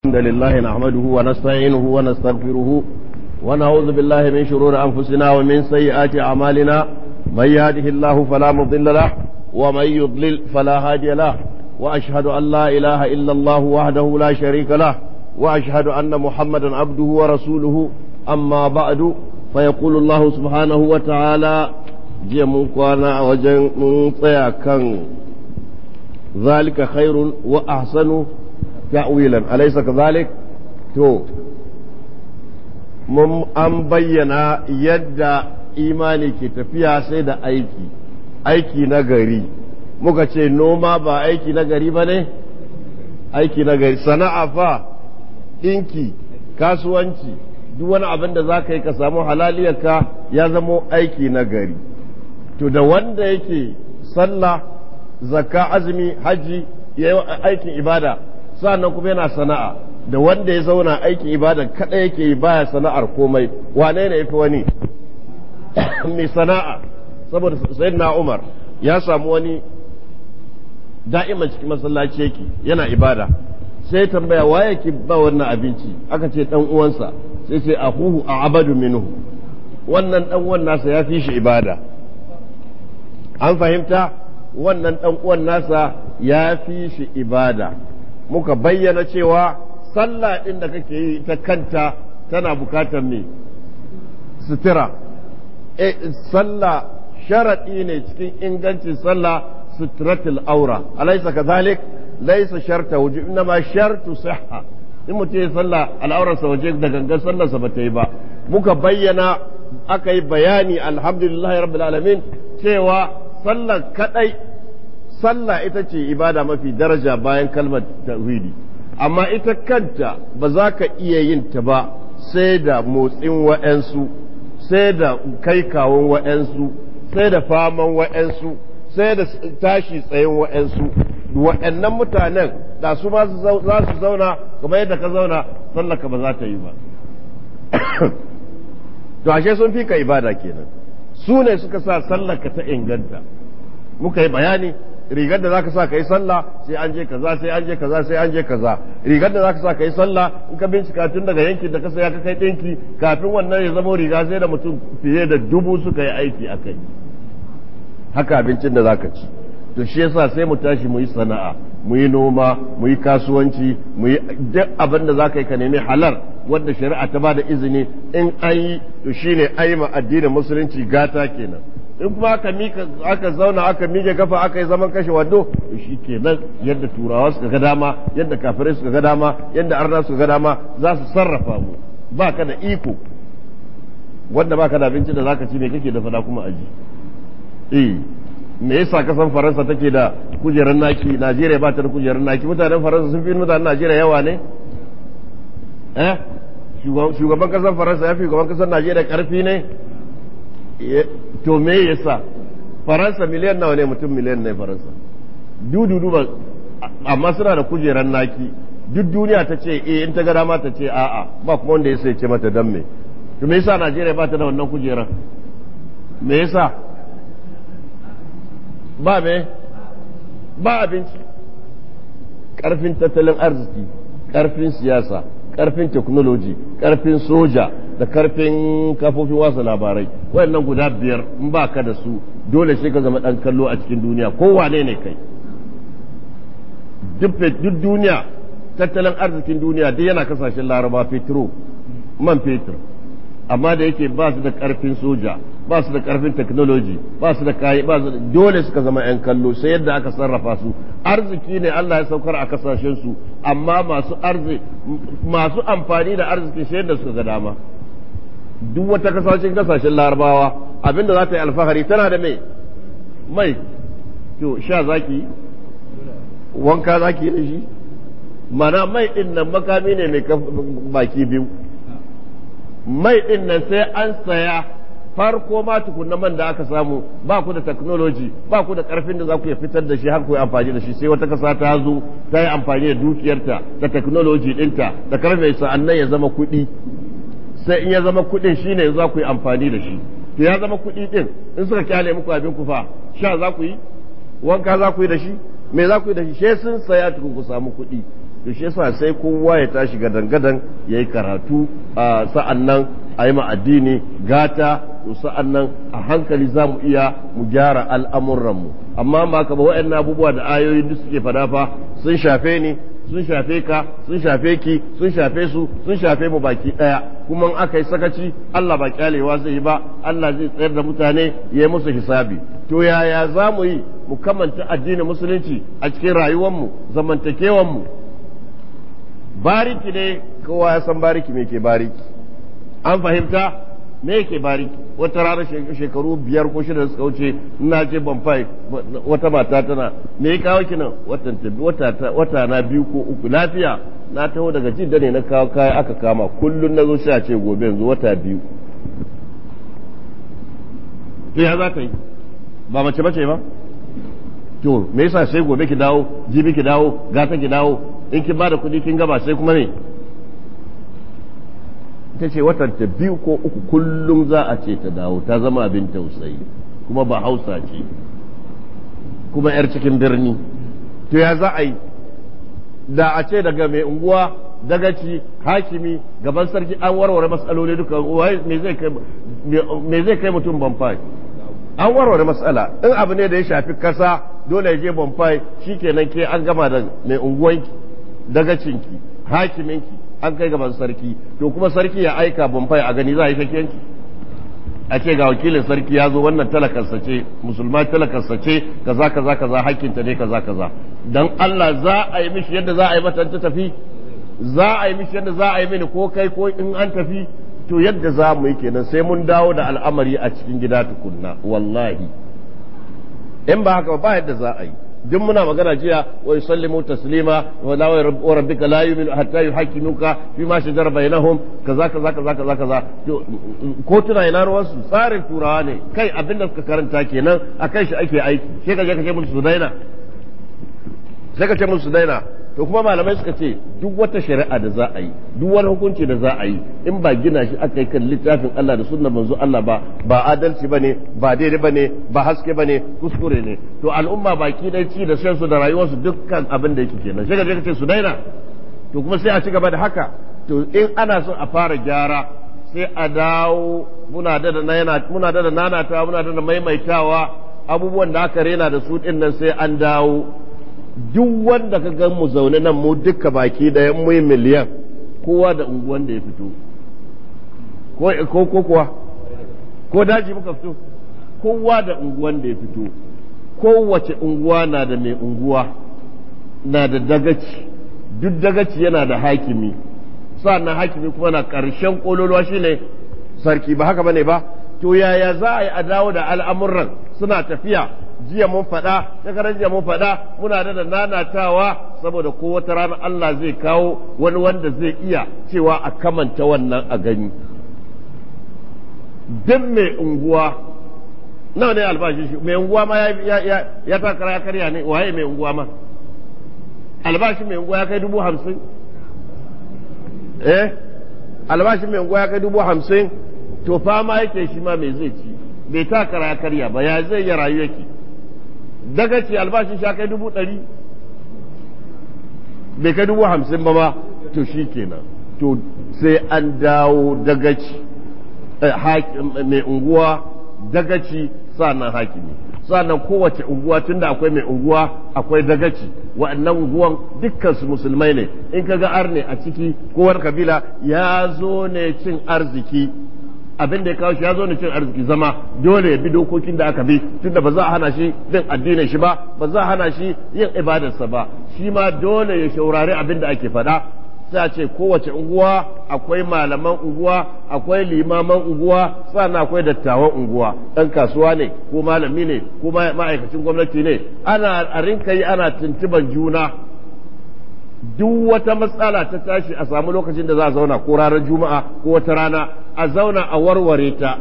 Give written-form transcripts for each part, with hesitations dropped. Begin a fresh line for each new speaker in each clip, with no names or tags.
الحمد لله نحمده ونستعينه ونستغفره ونعوذ بالله من شرور أنفسنا ومن سيئات أعمالنا. من يهده الله فلا مضل له ومن يضلل فلا هادي له، وأشهد أن لا إله إلا الله وحده لا شريك له، وأشهد أن محمدا عبده ورسوله. أما بعد، فيقول الله سبحانه وتعالى جمعنا وجن كان ذلك خير وأحسن ta'wilan alaysa kadhalik. To mun an bayyana yadda imani ke tafiya sai da aiki na gari. Muka ce noma ba aiki na gari bane, aiki na gari. Sana'a fa, dinki, kasuwanci, duk wani abin da zaka yi ka samu halaliyarka ya zamo aiki na gari. To da wanda yake sallah, zakka, azumi, haji, yayin aikin ibada, sannan kuma yana sana'a, da wanda ya zauna aikin ibada kada yake yi baya sana'ar komai, wane ne yafi wani? Mai sana'a. Saboda sayyidina Umar ya samu wani da'iman cikin masallaci yake yana ibada, sai tambaya waye yake ba wannan abinci? Aka ce dan uwansa. Sai sai ahuhu a'abadu minhu, wannan dan uwan nasa ya fi shi ibada. An fahimta? Wannan dan uwan nasa ya fi shi ibada. Muka bayyana cewa sallah ɗin da kake yi ta kanta tana bukatar me? Sutura. Sallah sharaɗi ne cikin ingancin sallah, suturatul aura. Alaysa kadhalik? Laysa sharta wujub, inma shartu sihha. In mutum ya sallah al'aurarsa waje da gangan sallarsa ba ta yi ba. Muka bayyana, aka yi bayani, alhamdulillahi rabbil alamin, cewa sallar kadai, sallah ita ce ibada mafi daraja bayan kalmar tauhidi, amma ita kanta ba za ka iya yin ta ba sai da motsin wa'ansu, sai da kai kawon wa'ansu, sai da faman wa'ansu, sai da tashi tsayin wa'ansu. Wa'annan mutanen da su ma za su zauna kamar yadda ka zauna, sallah ka ba za ta yi ba. To ashe sun fi ka ibada kenan, su ne suka sa sallah ka ta inganta. Muka yi bayani, rigar da zaka sa ka yi sallah sai an je kaza, sai an je kaza, sai an je kaza. Rigar da zaka sa ka yi sallah, in ka bincika tun daga yankin da ka saya ka kai dinki, kafin wannan ya zama riga sai da mutum fiye da 1000 suka yi aiki a kai. Haka abincin da zaka ci. To shi yasa sai mu tashi mu yi sana'a, mu yi noma, mu yi kasuwanci, mu yi duk abin da zaka yi ka nemi halal wanda shari'a ta bada izini. In an yi to shine ayi ma addinin musulunci gata kenan. In kuma aka zauna aka mike kafa aka yi zaman kashe wando, shi kenan yadda turawa suka ga dama, yadda kafirai suka ga dama, yadda arna suka ga dama za su sarrafa mu. Ba ka da iko, wanda ba ka da abinci da zaka ci, me kake da fada kuma aji? Me yasa kasan Faransa take da kujerar naki, Najeriya ba ta da kujerar naki? Mutanen Faransa sun fi mutanen Najeriya yawa ne? Shugaban kasan Faransa ya fi shugaban kasan Najeriya karfi ne? To me yasa? Faransa miliyan nawa ne? Mutum miliyan ne Faransa. Dudu ba, amma suna da kujerar naki. Duk duniya ta ce in ta ga dama ta ce a'a, ba kuma wanda ya sai ce mata dan me. To me yasa Najeriya ba ta da wannan kujerar? Me yasa? Ba me? Ba abinci. Karfin tattalin arziki, karfin siyasa, karfin technology, karfin soja, da karfin kafofin wasa labarai, wayannan guda 5 in ba ka da su dole sai ka zama dan kallo a cikin duniya, kowane ne kai. Duk duniya, tattalin arzikin duniya duk yana kasashen Laraba, man fetur, amma da yake ba su da karfin soja, ba su da karfin technology, ba su da dole suka zama yan kallo, sai yadda aka sarrafa su. Arziki ne Allah ya saukar a kasashen su, amma masu amfani da arziki sai yadda suka ga dama. Duk wata kasashen Larabawa abinda za ta yi alfahari tana da mai. To sha zaki, wanka zaki da shi, mana mai din nan makami ne mai baki biyu. Mai din nan sai an saya farko ma tukunna man da aka samu, ba ku da technology, ba ku da karfin da za ku fitar da shi har ku yi amfani da shi, sai wata kasa ta zo ta yi amfani da dukiyarta da technology dinta da karfe sa'annan ya zama kuɗi. Sai in ya zama kuɗin shine za ku yi amfani da shi. To ya zama kuɗi din, in suka kyale muku abin ku fa, sha za ku yi, wanka za ku yi da shi, me za ku yi da shi? Sai sun saya tukun ku samu kuɗi. to shi yasa sai kowa ya tashi gadan-gadan ya yi karatu sa'an nan a yi addini gata to sa'an nan a hankali za mu iya mu gyara al'amuranmu amma ba ka ba waɗannan abubuwa da ayoyi duk suke fada fa sun shafe ni sun shafe ka sun shafe ki sun shafe su sun shafe mu baki ɗaya kuma aka yi sakaci Allah ba kyalewa zai yi ba Allah zai tsayar da mutane ya yi musu hisabi to yaya za mu yi mu kamanta addinin musulunci a cikin rayuwarmu zamantakewanmu bariki ne kowa ya san bariki me ke bariki an fahimta me ke bariki wata rana shekaru 5 ko 6 da suka wuce ina je Banfai wata mata tana me ya kawo ki nan wata na 2 ko 3 lafiya na taho daga Jidda ne na kawo kaya aka kama kullun nazo sai a ce gobe yanzu wata 2 to ya za ta yi ba mace bace ba to me yasa sai gobe ki dawo jibi ki dawo gata ki dawo in kin bada kuɗi kin gaba sai kuma me ta ce watan ta 2 ko 3 kullum za a ce ta dawo ta zama abin tausayi kuma ba Hausa ce kuma yar cikin birni to ya za a yi da a ce daga mai unguwa dagaci hakimi gaban sarki an warware matsaloli duka me zai kai mutum Banfai an warware matsala in abu ne da ya shafi kasa dole ya je Banfai shikenan ke an gama da mai unguwanki dagacinki hakiminki an kai gaban sarki to kuma sarki ya aika Banfai a gani za a yi shakiyanki a ce ga wakilin sarki ya zo wannan talakarsa ce musulma talakarsa ce kaza kaza kaza hakkinta ne kaza kaza dan Allah za a yi mishi yadda za a yi mata ta tafi za a yi mishi yadda za a yi mini ko kai ko in an tafi to yadda za mu yi kenan sai mun dawo da al'amari a cikin gida tukunna wallahi in ba haka ba yadda za a yi duk muna magana jiya wa yusallimu taslima wa la wa rabbika la yu'minu hatta yuhaqqimuka fi ma shajara bainahum kaza kaza kaza kaza kaza ko tuna ina ruwan su tsarin turawa ne kai abinda suka karanta kenan akai shi ake aiki sai ka je ka ce musu su daina sai ka ce musu su daina to kuma malamai suka ce duk wata shari'a da za a yi duk wani hukunci da za a yi in ba gina shi aka yi kan littafin Allah da sunnar manzo Allah ba adalci bane ba daidai bane ba haske bane kuskure ne to al'umma baki dai ci da shan su da rayuwarsu dukkan abin da yake kenan sai ka je ka ce su daina to kuma sai a ci gaba da haka to in ana so a fara gyara sai a dawo muna da nanatawa muna da maimaitawa abubuwan da aka rena da su din nan sai an dawo duk wanda ka gan mu zaune nan mu duka baki ɗaya mu miliyan kowa da unguwan da ya fito ko kuwa ko daji muka fito kowa da unguwan da ya fito kowace unguwa na da mai unguwa na da dagaci duk dagaci yana da hakimi sannan hakimi kuma na ƙarshen ƙololuwa shine sarki ba haka bane ba to yaya za a yi a dawo da al'amuran suna tafiya jiya mun faɗa shekaran jiya mun faɗa muna da nanatawa saboda ko wata rana Allah zai kawo wani wanda zai iya cewa a kamanta wannan a gani duk mai unguwa nawa ne albashi shi mai unguwa ma ya takara ya karya ne waye mai unguwa ma albashi mai unguwa ya kai 50,000 albashi mai unguwa ya kai 50,000 to fama yake shi ma mai zai ci bai takara ya karya ba ya zai ya rayu yake daga ce albashin sha kai 100,000 bai kai 50,000 ba ma to shi kenan to sai an dawo dagaci mai unguwa dagaci sannan hakimi sannan kowace unguwa tunda akwai mai unguwa akwai dagaci wa'annan unguwan dukkan su musulmai ne in kaga arne a ciki kowar kabila ya zo ne cin arziki abin da ya kawo shi ya zo ne cin arziki zama dole ya bi dokokin da aka bi tunda ba za a hana shi bin addinin shi ba za a hana shi yin ibadarsa ba shi ma dole ya shaurari abin da ake faɗa sai a ce kowace unguwa akwai malaman unguwa akwai limaman unguwa sannan akwai dattawan unguwa ɗan kasuwa ne ko malami ne ko ma'aikacin gwamnati ne a rinka yi ana tuntuban juna duk wata matsala ta tashi a samu lokacin da za a zauna ko ranar juma'a ko wata rana a zauna a warware ta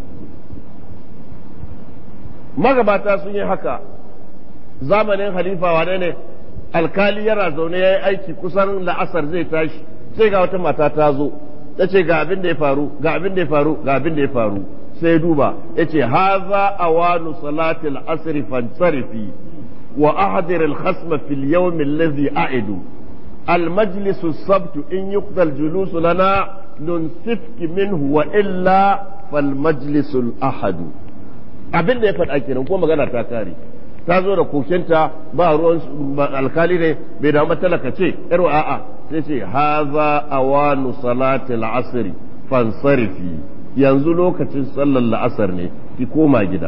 magabata sun yi haka zamanin halifa wane ne alkali yana zaune ya yi aiki kusan la'asar zai tashi sai ga wata mata ta zo ta ce ga abin da ya faru ga abin da ya faru ga abin da ya faru sai duba ya ce haza awanu salatil asri fansarifi wa ahdir al khasma fil yawm allazi a'idu المجلس السبت إن يقضى الجلوس لنا ننسفك منه وإلا فالمجلس الأحد abin da ya faɗa kenan ko magana ta kare ta zo da kokinta ba ruwan alkali ne bai da matalaka ce yarwa a'a sai ce haza awanu salatil asri fansarifi yanzu lokacin sallar la'asar ne ki koma gida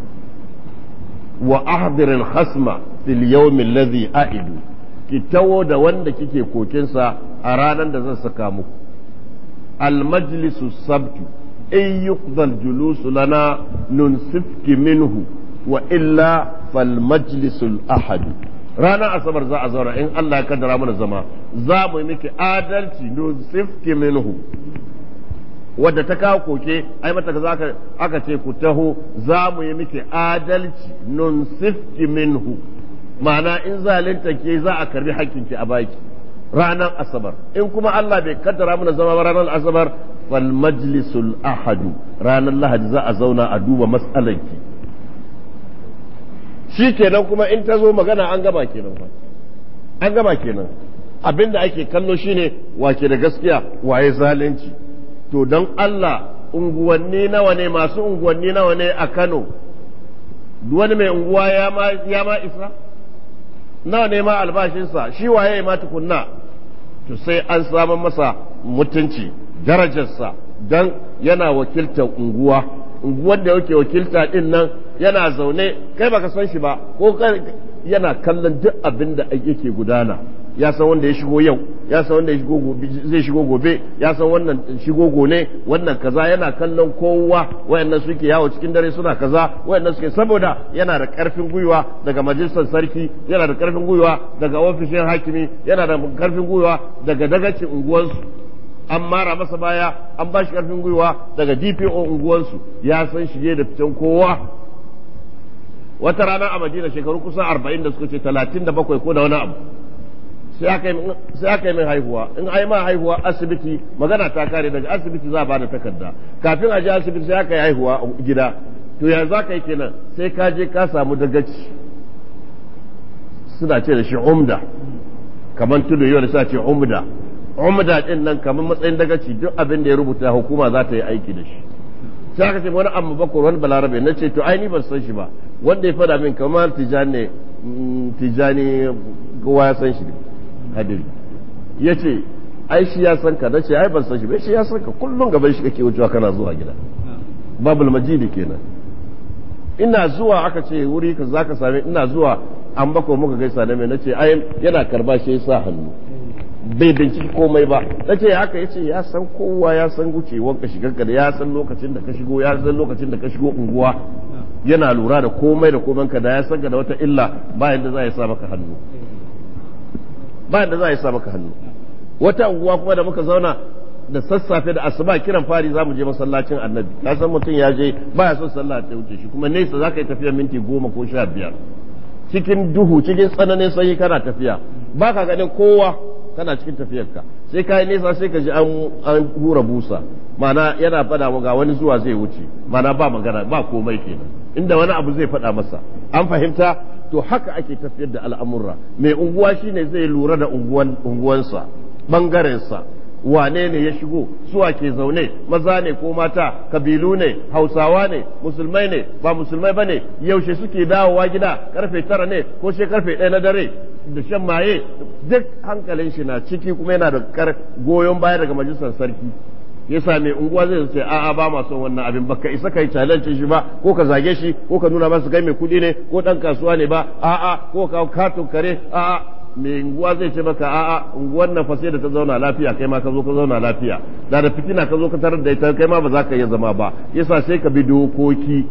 wa ahdiril khasma fil yawm alladhi a'idu ki tawo da wanda kike kokinsa a ranar da zan saka muku al majlisu sabtu in yuqda al julus lana nunsifki minhu wa illa fal majlisu al ahad ranar asabar za a zauna in Allah ya kaddara mana zama za mu yi miki adalci nunsifki minhu wadda ta kawo koke ai mata kaza aka ce ku taho za mu yi miki adalci nunsifki minhu ma'ana in zalinta ke za a karbi hakkinki a baki ranar asabar in kuma Allah bai kaddara mana zama ba ranar asabar fal majlisul ahadu ranar lahadi za a zauna a duba mas'alanki shi kenan kuma in ta zo magana an gaba kenan an gaba kenan abinda ake kallo shine wake da gaskiya waye zalunci to don Allah unguwanni nawa ne masu unguwanni nawa ne a Kano wani mai unguwa ya ma isa nawa ne ma albashinsa shi waye ma tukunna to sai an samu masa mutunci darajarsa don yana wakiltar unguwar da yake wakilta din nan yana zaune kai baka san shi ba ko yana kallon duk abin da yake gudana ya san wanda ya shigo yau ya san wanda zai shigo gobe ya san wannan shigo ne wannan kaza yana kallon kowa wayannan suke yawo cikin dare suna kaza wayannan suke saboda yana da karfin gwiwa daga majalisar sarki yana da karfin gwiwa daga ofishin hakimi yana da karfin gwiwa daga dagacin unguwansu an mara masa baya an ba shi karfin gwiwa daga DPO unguwansu ya san shige da fitan kowa wata rana a Madina shekaru kusan 40 da suka ce 37 ko da wani abu sai aka yi min haihuwa in ai ma haihuwa asibiti magana ta kare daga asibiti za a bada takarda kafin a je asibiti sai aka yi haihuwa a gida to ya za ka yi kenan sai ka je ka samu dagaci suna ce da shi umda kamar tudu yau da suna ce umda din nan kamar matsayin dagaci duk abin da ya rubuta hukuma za ta yi aiki da shi sai aka ce wani amma bakwai wani balarabe na ce to ai ni ban san shi ba wanda ya fada min kamar tijani kowa ya san shi ne hadiri ya ce ai shi ya san ka na ce ai ban san shi ba shi ya san ka kullum gaban shi kake wucewa kana zuwa gida babul majidi kenan ina zuwa aka ce wuri ka zaka same ina zuwa an bako muka gaisa da mai nace ai yana karba shi sa hannu bai binciki komai ba nace haka yace ya san kowa ya san wucewar ka shigar ka da ya san lokacin da ka shigo ya san lokacin da ka shigo unguwa yana lura da komai da komanka da ya san ka da wata illa bayan da za ya sa maka hannu bayan da za a yi sa maka hannu wata unguwa kuma da muka zauna da sassafe da asuba kiran fari za mu je masallacin annabi ka san mutum ya je baya son sallah ta wuce shi kuma nesa za ka yi tafiya minti 10 ko 15 cikin duhu cikin tsananin sanyi kana tafiya ba ka ganin kowa kana cikin tafiyarka sai ka yi nesa sai ka ji an hura busa mana yana faɗa mu ga wani zuwa zai wuce mana ba magana ba komai kenan inda wani abu zai faɗa masa an fahimta to haka ake tafiyar da al'amurra mai unguwa shine zai lura da unguwansa ɓangarensa wane ne ya shigo suwa ke zaune maza ne ko mata kabilu ne hausawa ne musulmai ne ba musulmai ba ne yaushe suke dawowa gida karfe 9 ne ko she karfe 1 na dare da shan maye duk hankalin shi na ciki kuma yana da goyon baya daga majalisar sarki yasa mai unguwa zai ce a'a ba ma son wannan abin baka isa kai challenge shi ba ko ka zage shi ko ka nuna masa kai mai kudi ne ko dan kasuwa ne ba a'a ko ka katon kare a'a mai unguwa zai ce maka a'a unguwan nan fa sai da ta zauna lafiya kai ma ka zo ka zauna lafiya da fitina ka zo ka tarar da ita kai ma ba za ka iya zama ba yasa sai ka bi dokoki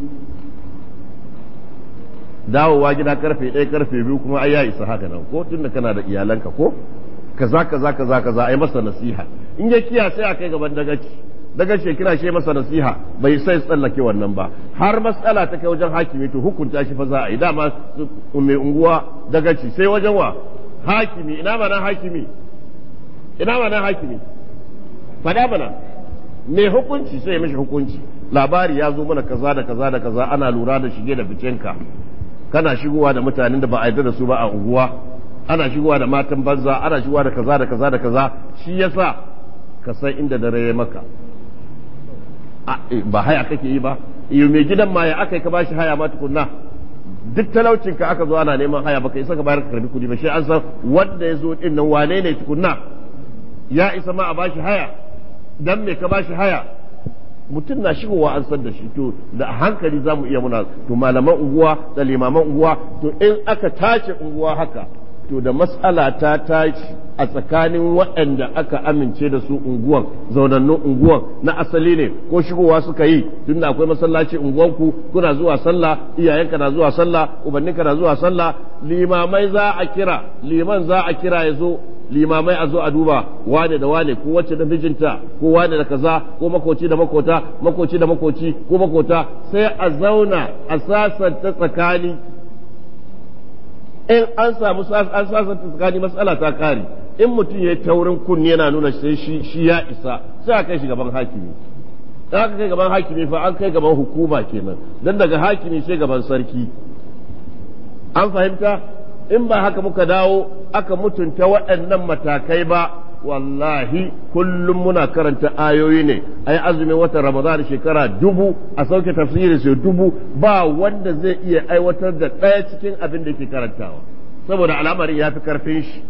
dawowa gida karfe 1 karfe 2 kuma ai ya isa haka nan ko tunda kana da iyalanka ko kaza ai masa nasiha in ya kiya sai a kai gaban dagaci kira shi masa nasiha bai sai tsallake wannan ba har matsala ta kai wajen hakimi to hukunta shi fa za a yi dama mai unguwa dagaci sai wajen wa hakimi ina mana hakimi fada mana mai hukunci sai ya mishi hukunci labari ya zo mana kaza da kaza da kaza ana lura da shige da ficenka kana shigowa da mutanen da ba a yarda da su ba a unguwa ana shigowa da matan banza, ana shigowa da kaza da kaza da kaza, shi yasa ka san inda dare ya maka. Ba haya kake yi ba, iyo mai gidan ma ya aka yi ka bashi haya ma tukunna, duk talaucin ka aka zo ana neman haya baka isa ka bayar ka karbi kudi ba, shi an san wanda ya zo din nan wane ne tukunna, ya isa ma a bashi haya, dan me ka bashi haya? Mutum na shigowa an san da shi, to da hankali za mu iya muna, to malaman unguwa da limaman unguwa, to in aka tace unguwa haka, to da mas'ala ta tashi a tsakanin waɗanda aka amince da su unguwan, zaunannun unguwan na asali ne ko shigowa suka yi, tunda akwai masallaci unguwanku, kuna zuwa sallah, iyayenka na zuwa sallah, ubanninka na zuwa sallah, limamai za a kira, liman za a kira ya zo, limamai a zo a duba wane da wane, ko wacce da mijinta, ko wane da kaza, ko makoci da makota, makoci da makoci, ko makota, sai a zauna a sasanta tsakani. In an samu an sasanta tsakani, matsala ta kare. In mutum ya yi taurin kunni yana nuna sai shi ya isa, sai a kai shi gaban hakimi. In aka kai gaban hakimi fa an kai gaban hukuma kenan, dan daga hakimi sai gaban sarki. An fahimta? In ba haka muka dawo aka mutunta waɗannan matakai ba, wallahi kullum muna karanta ayoyi ne, ai azumin watan Ramadan shekara 1000 a sauke tafsiri sai 1000, ba wanda zai iya aiwatar da ɗaya cikin abin da yake karantawa, saboda al'amari ya fi karfin shi,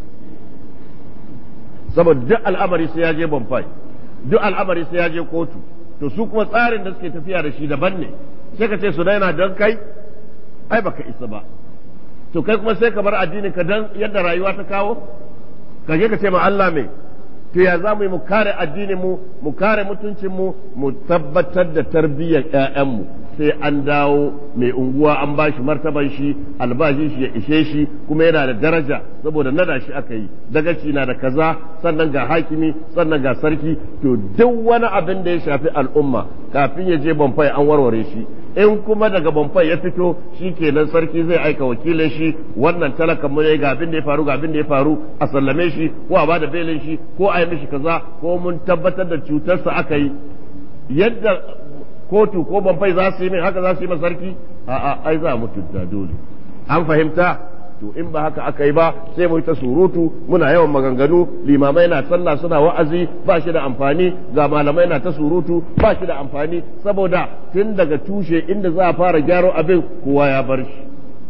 saboda duk al'amari sai ya je Bonfai, duk al'amari sai ya je kotu, to su kuma tsarin da suke tafiya da shi daban ne, sai ka ce su daina don kai, ai baka isa ba, to kai kuma sai ka bar addini ka dan yadda rayuwa ta kawo, ka je ka ce ma Allah me, to ya za mu yi mu kare addinin mu, mu kare mutuncin mu, mu tabbatar da tarbiyyar ƴaƴanmu, sai an dawo mai unguwa an bashi martaban shi, albashin shi ya ishe shi, kuma yana da daraja saboda nada shi aka yi, dagaci na da kaza, sannan ga hakimi, sannan ga sarki, to duk wani abin da ya shafi al'umma kafin ya je Bonfai an warware shi. In kuma daga Bonfai ya fito, shi kenan sarki zai aika wakilin shi, wannan talakan mu ne, ga abin da ya faru, ga abin da ya faru, a sallame shi ko a bada belin shi ko a yi mishi kaza, ko mun tabbatar da cutarsa aka yi. Yadda kotu ko Bonfai za su yi min haka za su yi ma sarki? A'a, ai za mu mutunta dole. An fahimta? To in ba haka aka yi ba, sai mu yi ta surutu, muna yawan maganganu, limamai na sallah suna wa'azi, ba shi da amfani, ga malamai na ta surutu, ba shi da amfani, saboda tun daga tushe inda za a fara gyaro abin kowa ya bar shi.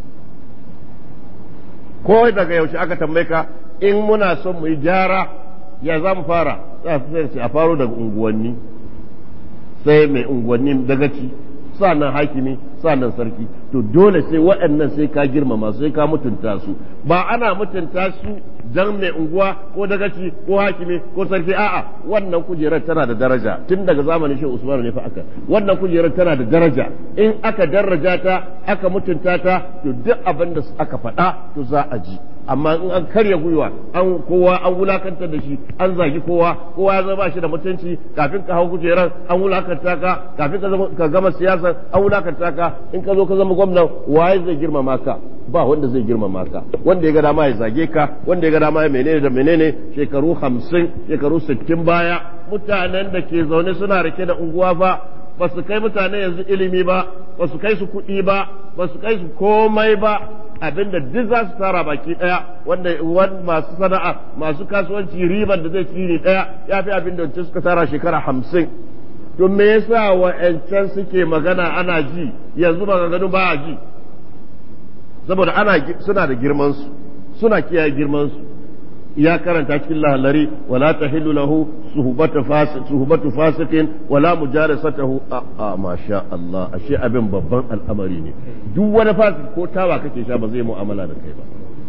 Ko daga yaushe aka tambaye ka, in muna son mu yi gyara, ya za mu fara? Sai a faro daga unguwanni, sai mai unguwanni dagaci, sannan hakimi, sannan sarki. To dole sai waɗannan sai ka girmama su, sai ka mutunta su. Ba ana mutunta su dan mai unguwa ko dagaci ko hakimi ko sarki, a'a, wannan kujerar tana da daraja, tun daga zamanin Shehu Usman ne fa aka, wannan kujerar tana da daraja, in aka daraja ta aka mutunta ta, to duk abin da aka faɗa to za a ji. Amma in an karya gwiwa, an kowa an wulakantar da shi, an zagi kowa ya zama shi da mutunci, kafin ka hau kujerar an wulakanta ka, kafin ka gama siyasar an wulakanta ka, in ka zo ka zama gwamnan, waye zai girmama ka? Ba wanda zai girmama ka. Wanda ya ga dama ya zage ka, wanda ya ga dama ya menene da menene. Shekaru 50, shekaru 60 baya, mutanen da ke zaune suna rike da unguwa fa ba su kai mutane yanzu ilimi ba, ba su kai su kuɗi ba, ba su kai su komai ba. Abinda duk za su tara baki daya, wanda masu sana'a, masu kasuwanci, riban da zai ci daya ya fi abin da wancan suka tara shekara 50. To me yasa wa'ancan suke magana ana ji, yanzu maganganu ba a ji? Saboda suna da girman su, suna kiyaye girman su. Ya karanta cikin lahallari, wala tahillu lahu suhbatu fasiqin wala mujarasatuhu. Masha Allah, ashe abin babban al'amari ne. Duk wani fasik ko tawa kake sha ba zai mu'amala da kai ba.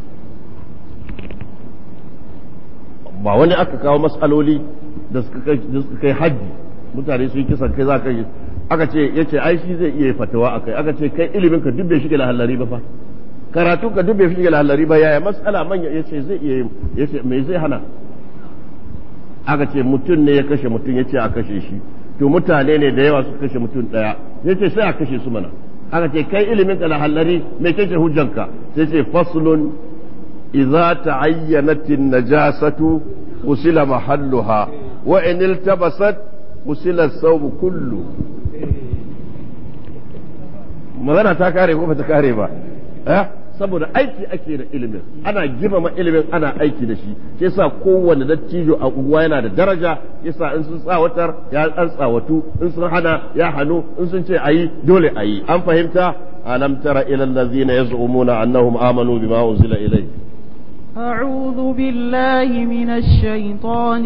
Ba wani aka kawo mas'aloli da suka kai haji, mutane su yi kisan kai za ka yi, aka ce yace ai shi zai iya fatawa akai, aka ce kai ilimin ka duk bai shige lahallari ba fa, karatu ka duk bai shige lahallari ba, yaya mas'ala manya yace zai iya, yace me zai hana? Aka ce mutum ne ya kashe mutum, yace a kashe shi, to mutane ne da yawa suka kashe mutum daya, yace sai a kashe su mana. Aka ce kai ilimin ka lahallari me kake hujjanka? Sai ce faslun idza ta'ayyanat an-najasatu usila mahalluha wa in iltabasat usila as-sawb kullu. magana ta kare ko ba ta kare ba saboda aiki ake da ilimin, ana girmama ilimin, ana aiki da shi. Shi yasa kowanne dattijo a unguwa yana da daraja. Yasa in sun tsawatar ya an tsawatu, in sun hana ya hanu, in sun ce ayi dole ayi. An fahimta? alam tara ila allazina yaz'umuna annahum amanu bima unzila ilayk.
أعوذ بالله من الشيطان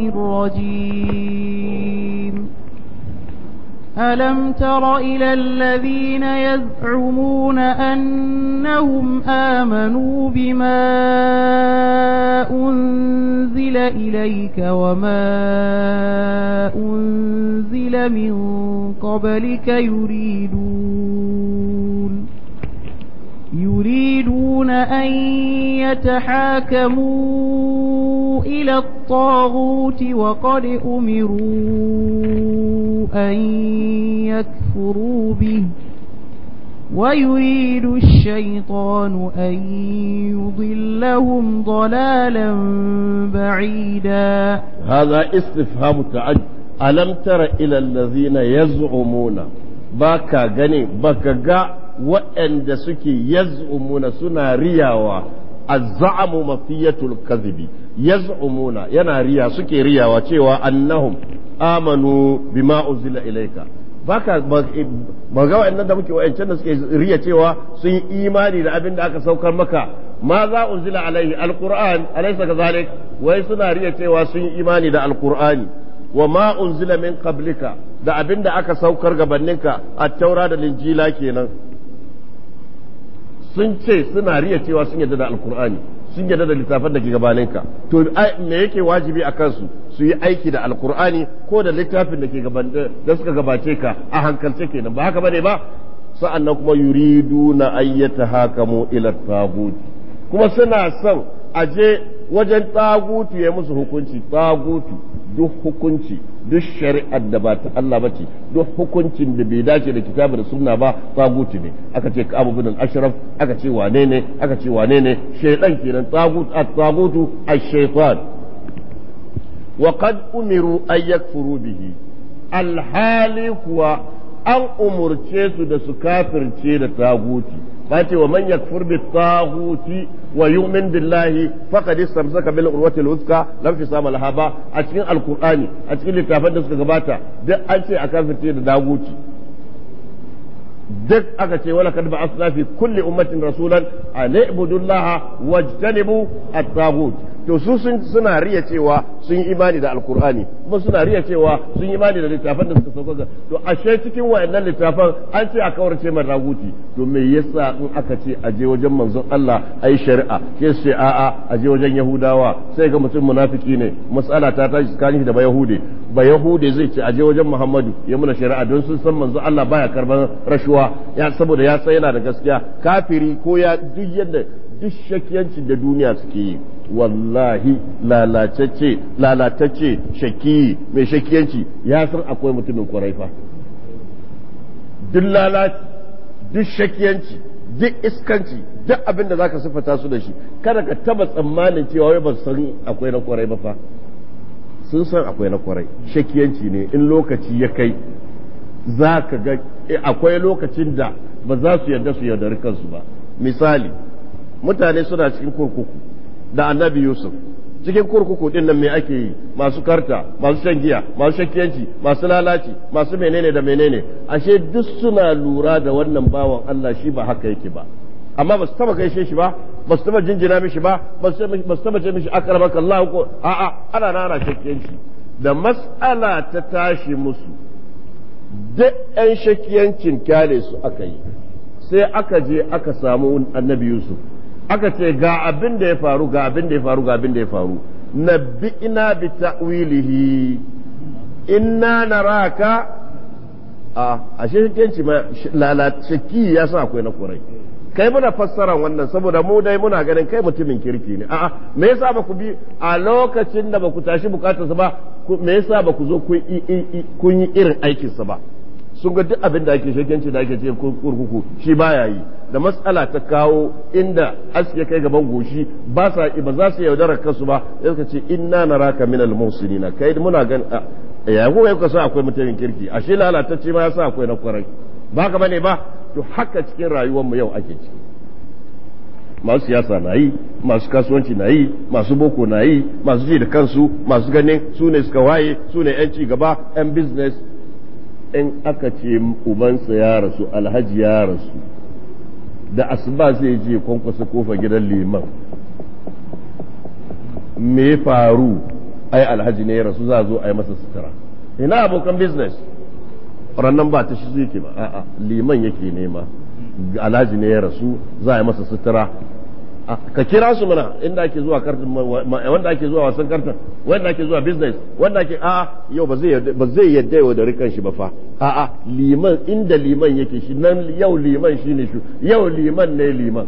الرجيم. ألم تر إلى الذين يزعمون أنهم آمنوا بما أنزل إليك وما أنزل من قبلك يريدون أن يتحاكموا إلى الطاغوت وقد أمروا أن يكفروا به ويريد الشيطان أن يضلهم ضلالا بعيدا.
هذا استفهام تعجب. ألم تر إلى الذين يزعمون باكا غني باكا waɗanda suke yaz'umuna suna riyawa az-za'mu mafiyatul kadhibi yaz'umuna yana riya suke riyawa cewa annahum amanu bima unzila ilayka baka ba ga waɗannan da muke wayancan da suke riya cewa sun yi imani da abin da aka saukar maka ma za unzila alaihi alquran alaysa kadhalik wai suna riya cewa sun yi imani da alqurani wa ma unzila min qablika da abin da aka saukar gabaninka at-taura da linjila kenan sun ce suna riya cewa sun yarda da alkur'ani sun yarda da littafin da ke gabaninka to me yake wajibi a kansu su yi aiki da alkur'ani ko da littafin da ke da suka gabace ka a hankalce kenan ba haka bane ba sa'annan kuma yuriduna ayyata hakamu ila tagut kuma suna son aje wajen tagutu ya musu hukunci tagutu duk hukunci duk shari'ar da ba ta Allah ba ce duk hukuncin da bai dace da kitabu da sunna ba tagutu ne aka ce Abu bin al-Ashraf aka ce wane ne aka ce wane ne shaytan kenan tagutu ash-shaytan wa qad umiru an yakfuru bihi alhali kuwa an umurce su da su kafirce da taguti ba ce wa man yakfur bi taguti wa yu'min billahi faqad istamsaka bil urwati al-wuthqa lam fisama laha ba a cikin alqur'ani a cikin littafan da suka gabata duk an ce a kafirce da daguti duk aka ce wala kad ba'athna fi kulli ummatin rasulan an i'budu allaha wajtanibu at-taghut to su suna riya cewa sun yi imani da alkur'ani kuma suna riya cewa sun yi imani da littafan da suka sauka to ashe cikin wayannan littafan an ce a kawarce man raguti to me yasa in aka ce a je wajen manzon Allah ai shari'a ke sai a'a a je wajen yahudawa sai ga mutum munafiki ne mas'ala ta tashi tsakanin da bayahude zai ce a je wajen Muhammadu ya muna shari'a don sun san manzon Allah baya karban rashuwa ya saboda ya san yana da gaskiya kafiri ko ya duk shakiyanci da duniya suke yi wallahi lalatacce shaki mai shakiyanci ya san akwai mutumin kwarai fa duk lalaci duk shakiyanci duk iskanci duk abin da zaka siffata su da shi kada ka taba tsammanin cewa wai ba su san akwai na kwarai ba fa sun san akwai na kwarai shakiyanci ne in lokaci ya kai zaka ga akwai lokacin da ba za su yarda su yaudari kansu ba misali mutane suna cikin kurkuku da annabi Yusuf cikin kurkuku din nan me ake yi masu karta masu shan giya masu shakkiyanci masu lalaci masu menene da menene ashe duk suna lura da wannan bawan Allah shi ba haka yake ba amma ba su taba gaishe shi ba ba su taba jinjina mishi ba ba su taba ce mishi akramaka Allah ko a'a ana nana shakkiyanci da mas'ala ta tashi musu duk ɗan shakkiyancin kyale su aka yi sai aka je aka samu annabi Yusuf aka ce ga abin da ya faru ga abin da ya faru ga abin da ya faru nabbi'ina bi ta'wilihi inna naraka a shekenci ma lalaciki ya sa akwai na kurai kai muna fassara wannan saboda mu dai muna ganin kai mutumin kirki ne a'a me yasa ba ku bi a lokacin da ba ku tashi bukatarsa ba me yasa ba ku zo kun yi irin aikinsa ba sun ga duk abin da ake shekenci da ake ce kurkuku shi baya yi da matsala ta kawo inda aske kai gaban goshi ba za su yaudarar kansu ba sai suka ce inna naraka minal muhsinina kai muna gan ya ko kai sa akwai mutumin kirki ashe lalatacce ma yasa akwai na kwarai ba ka bane ba to haka cikin rayuwar mu yau ake ciki masu siyasa na yi, masu kasuwanci na yi, masu boko na yi, masu ji da kansu, masu ganin su ne suka waye, su ne 'yan ci gaba, 'yan business. In aka ce ubansa ya rasu, alhaji ya rasu, da asuba zai je kwankwasa kofa gidan liman. Me faru? Ai alhaji ne ya rasu, za a zo a yi masa sutura. Ina abokan business? Rannan ba ta shi zai ke ba, a'a liman yake nema. Alhaji ne ya rasu, za a yi masa sutura. Ka kira su mana inda ake zuwa kartin, wanda ake zuwa wasan kartin, wanda ake zuwa business, wanda ake yau ba zai yadda yau da rikan shi ba fa. Liman inda liman yake shi nan, yau liman shine shi, yau liman ne liman.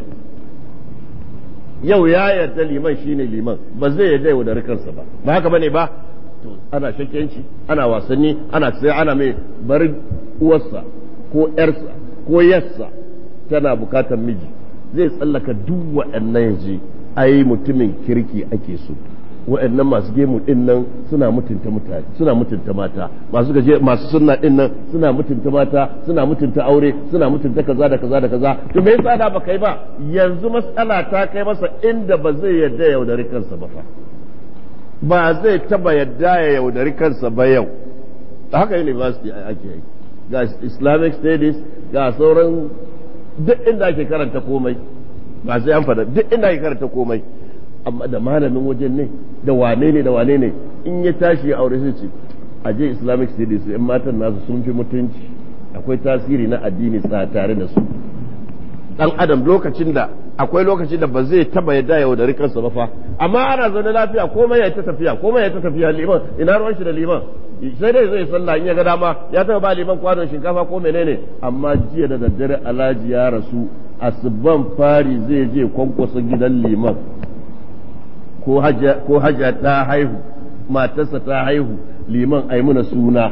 Yau ya yarda liman shine liman, ba zai yadda yau da rikansa ba. Ba haka bane ba? To ana shakkenci, ana wasanni, ana mai bari uwarsa ko yarsa ko yarsa tana bukatar miji, zai tsallaka duk waɗannan yaje. Ai mutumin kirki ake so. Waɗannan masu gemu din nan suna mutunta mutane, suna mutunta mata, masu sunna din nan suna mutunta mata, suna mutunta aure, suna mutunta kaza da kaza da kaza. To me yasa da baka yi ba? Yanzu mas'ala ta kai masa inda ba zai yarda ya yaudari kansa ba fa. Ba zai taba yarda ya yaudari kansa ba yau. Haka university ake yi. Ga Islamic studies, ga sauran duk inda ake karanta komai. Ba sai an fada duk inda ake karanta komai. Amma da malamin wajen ne, da wane ne in ya tashi ya aure sai ce aje Islamic studies, in matan nasu sun fi mutunci, akwai tasiri na addini tare da su. Dan adam akwai lokacin da ba zai taba yadda yau da rikansa ba fa, amma ana zaune lafiya komai ya ta tafiya liman ina ruwan shi da liman, sai dai zai sallah in ya ga dama, ya taba ba liman kwanon shinkafa ko menene. Amma jiya da daddare alhaji ya rasu, asuban fari zai je kwankwasa gidan liman, ko hajja ta haihu, matarsa ta haihu, liman ai muna suna.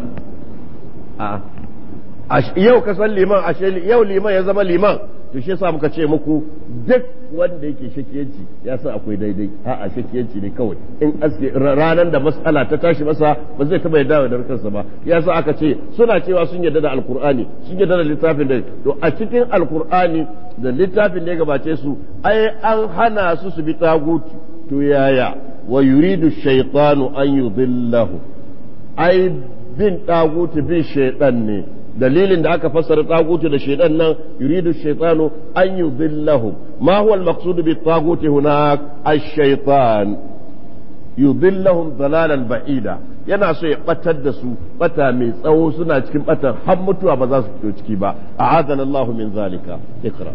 Yau ka san liman, yau liman ya zama liman. To shi yasa muka ce muku duk wanda yake shakiyanci ya san akwai daidai, shakiyanci ne kawai. In ranar da mas'ala ta tashi masa ba zai taba yarda da kansa ba. Yasa aka ce suna cewa sun yarda da alkur'ani, sun yarda da littafin da to a cikin alkur'ani da littafin da ya gabace su ai an hana su bi taguti. To yaya wa yuridu shaytanu an yudillahu, ai bin taguti bin shaytan ne. Dalilin da aka fassara taguti da shaytan nan, yuridu shaytanu an yudillahu. Ma huwa al-maqsud bi taguti hunak? Ash-shaytan yudillahum dalalan ba'ida, yana so ya batar da su bata mai tsawo, suna cikin batan har mutuwa ba za su fito ciki ba. A'adana Allahu min zalika. Iqra.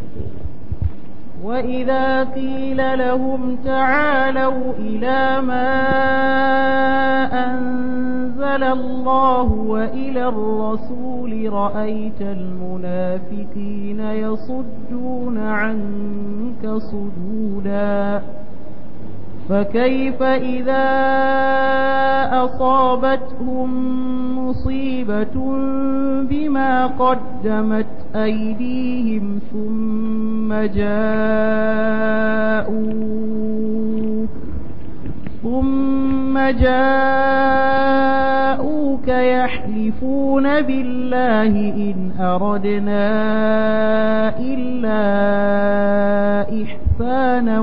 وإذا قيل لهم تعالوا إلى ما أنزل الله وإلى الرسول رأيت المنافقين يصدون عنك صدودا فكيف إذا أصابتهم مصيبة بما قدمت أيديهم ثم جاءوك يحلفون بالله إن أردنا إلا إحسانا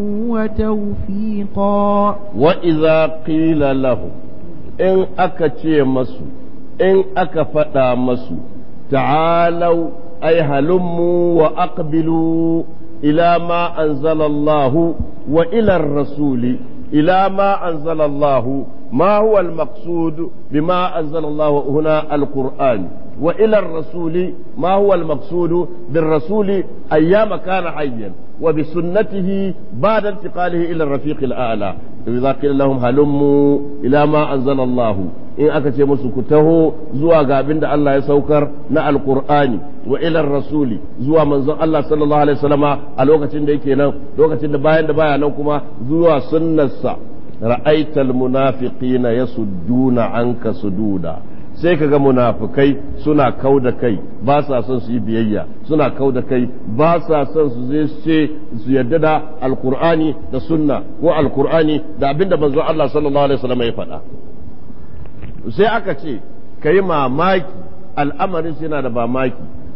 وتوفيقا.
وإذا قيل له إن أكتشي مسو إن أكفتا مسو تعالوا أي هلموا وأقبلوا إلى ما أنزل الله وإلى الرسول. إلى ما أنزل الله، ما هو المقصود بما أنزل الله هنا؟ القرآن. وإلى الرسول، ما هو المقصود بالرسول أيام كان حيا وبسنته بعد انتقاله إلى الرفيق الأعلى. إذا قيل لهم هلموا إلى ما أنزل الله، in aka ce musu ku taho zuwa ga abin da Allah ya saukar na alkur'ani, wa ilar rasuli zuwa manzon Allah sallallahu alaihi wasallama a lokacin da yake nan, lokacin da bayan da baya nan kuma zuwa sunnarsa. Ra'aital munafiqina yasudduna anka sududa, sai kaga munafikai suna kauda kai, ba sa son su yi biyayya, suna kauda kai, ba sa son su zai ce su yarda da alkur'ani da sunna, ko alkur'ani da abin da manzon Allah sallallahu alaihi wasallama ya faɗa. Sai aka ce ka yi mamaki, al'amarin yana da mamaki.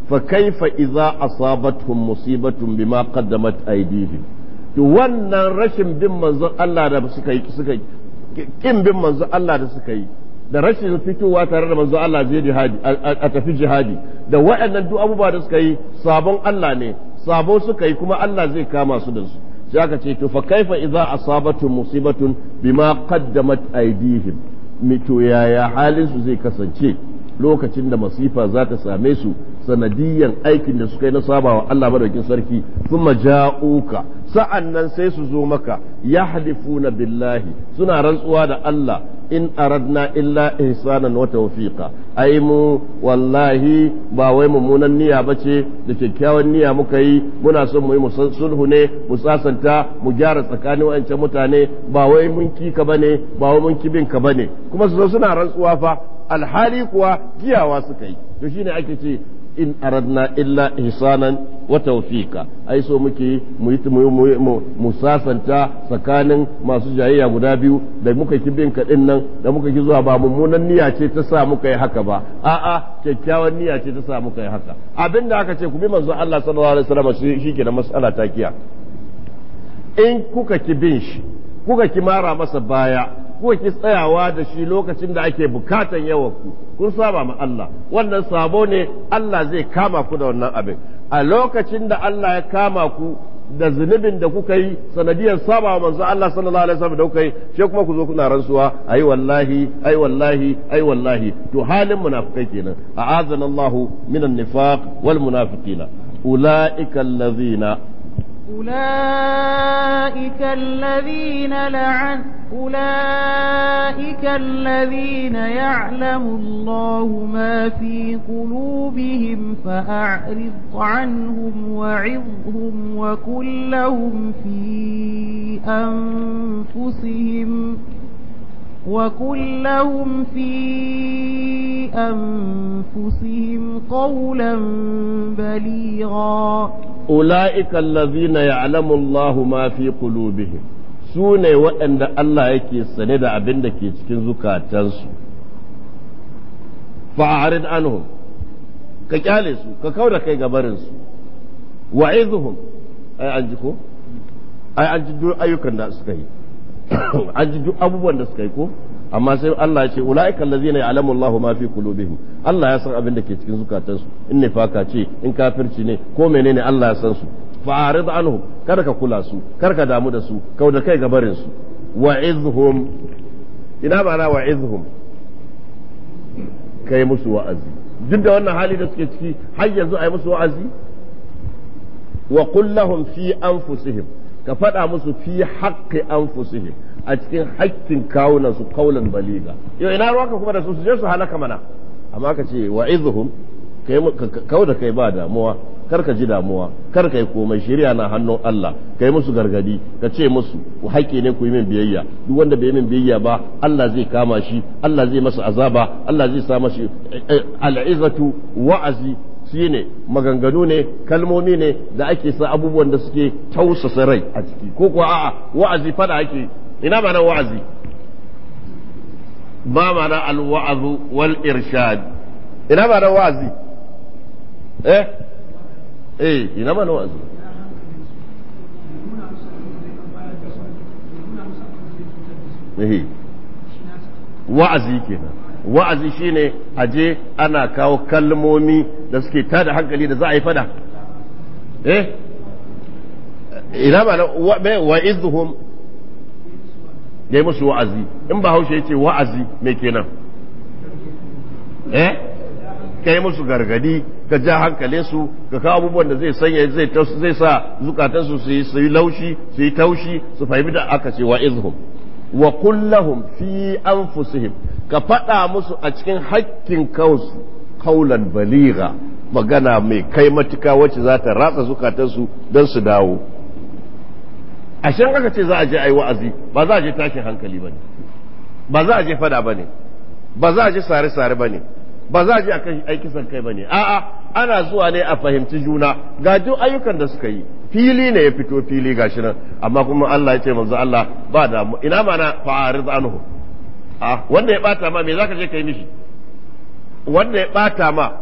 fa kaifa idza asabatuhum musibatun bima qaddamat aydihim to wannan rashin bin manzon Allah da suka kin bin manzon Allah da suka yi da rashin fitowa tare da manzon Allah zai jihadi a tafi jihadi da waɗannan duk abubuwa da suka yi sabon Allah ne sabo suka yi kuma Allah zai kama su da su sai aka ce to fa kaifa idza asabatu musibatun bima qaddamat aydihim mito yaya halin su zai kasance lokacin da masifa za ta same su sanadiyan aikin da suka yi na sabawa Allah madaukin sarki kuma ja'uka sa'annan sai su zo maka yahlifuna billahi suna rantsuwa da Allah in aradna illa ihsanan wa tawfiqa ai mu wallahi ba wai mummunan niyya bace da kyakkyawan niyya muka yi muna son mu yi sulhu ne mu sasanta mu gyara tsakanin wayancan mutane ba wai mun kika bane ba wai mun kibin ka bane kuma su zo suna rantsuwa fa alhali kuwa giyawa suka yi to shine ake ce in aradna illa ihsanan wa tawfiqa ai so muke mu sasanta tsakanin masu jayayya guda biyu da muka ki bin kadin nan da muka ki zuwa ba mummunan niyya ce ta sa muka yi haka ba a'a kyakkyawan niyya ce ta sa muka yi haka abinda aka ce ku bi manzo Allah sallallahu alaihi wasallam shikenan mas'ala ta kiya in kuka ki bin shi kuka ki mara masa baya ko ki tsayawa da shi lokacin da ake bukatan yawan ku kun saba ma Allah wannan sabo ne Allah zai kama ku da wannan abin a lokacin da Allah ya kama ku da zunubin da kuka yi sanadiyar saba wa manzo Allah sallallahu alaihi wasallam da kuka yi sai kuma ku zo kuna rantsuwa ai wallahi ai wallahi ai wallahi to halin munafikai kenan a'azana Allahu minan nifaq wal munafiqina ulaika allazina
أولئك الذين يعلم الله ما في قلوبهم فأعرض عنهم وعظهم وقل لهم في أنفسهم قولا بليغا
أولئك الذين يعلم الله ما في قلوبهم sune waɗanda Allah yake sane da abin da ke cikin zukatansu fa'arid anhum ka kyale su ka kauda kai gabarin su wa'izhum ai an ji ko ai an ji duk ayyukan da suka yi an ji duk abubuwan da suka yi ko amma sai Allah ya ce ulaika allazina ya'lamu Allahu ma fi qulubihim Allah ya san abin da ke cikin zukatansu in nifaka ce in kafirci ne ko menene Allah ya san su fa'arid anhum kada ka kula su kar ka damu da su kauda kai gabarin su wa'izhum ina ma'ana wa'izhum kai musu wa'azi duk da wannan hali da suke ciki har yanzu ai musu wa'azi wa qul lahum fi anfusihim ka faɗa musu fi haqqi anfusihim a cikin haƙƙin kawunan su kaulan baliga yau ina ruwanka kuma da su je su halaka mana amma ka ce wa'izhum kai kauda kai ba damuwa kar ka ji damuwa kar ka yi komai shari'a na hannun Allah kai musu gargadi ka ce musu ku haƙƙi ne ku yi min biyayya duk wanda bai yi min biyayya ba Allah zai kama shi Allah zai masa azaba Allah zai sa mashi al'izatu wa'azi shine maganganu ne kalmomi ne da ake sa abubuwan da suke tausasa rai a ciki ko kuwa a'a wa'azi fada ake ina ma'anar wa'azi ba ma'anar al-wa'azu wal irshad ina ma'anar wa'azi ina ma'anar wa'azi wa'azi kenan wa'azi shine aje ana kawo kalmomi da suke tada hankali da za a yi fada ina ma wa'izhum yayi musu wa'azi in ba haushe yace wa'azi me kenan kai musu gargadi ka ja hankalin su ka kawo abubuwan da zai sanya zai sa zukatansu su yi laushi su yi taushi su fahimi da aka ce wa'izhum wa kullahum fi anfusihim ka faɗa musu a cikin hakkin kansu kaulan baliga magana mai kai matuka wacce za ta ratsa zukatansu don su dawo ashen aka ce za a je a yi wa'azi ba za a je tashin hankali ba ne ba za a je fada ba ne ba za a je sare-sare ba ne ba za a je a kai aikisan kai ba ne a'a ana zuwa ne a fahimci juna ga duk ayyukan da suka yi fili ne ya fito fili gashi nan amma kuma Allah ya ce manzo Allah ba da ina mana fa'arid anhu wanda ya bata ma me zaka je kai mishi wanda ya bata ma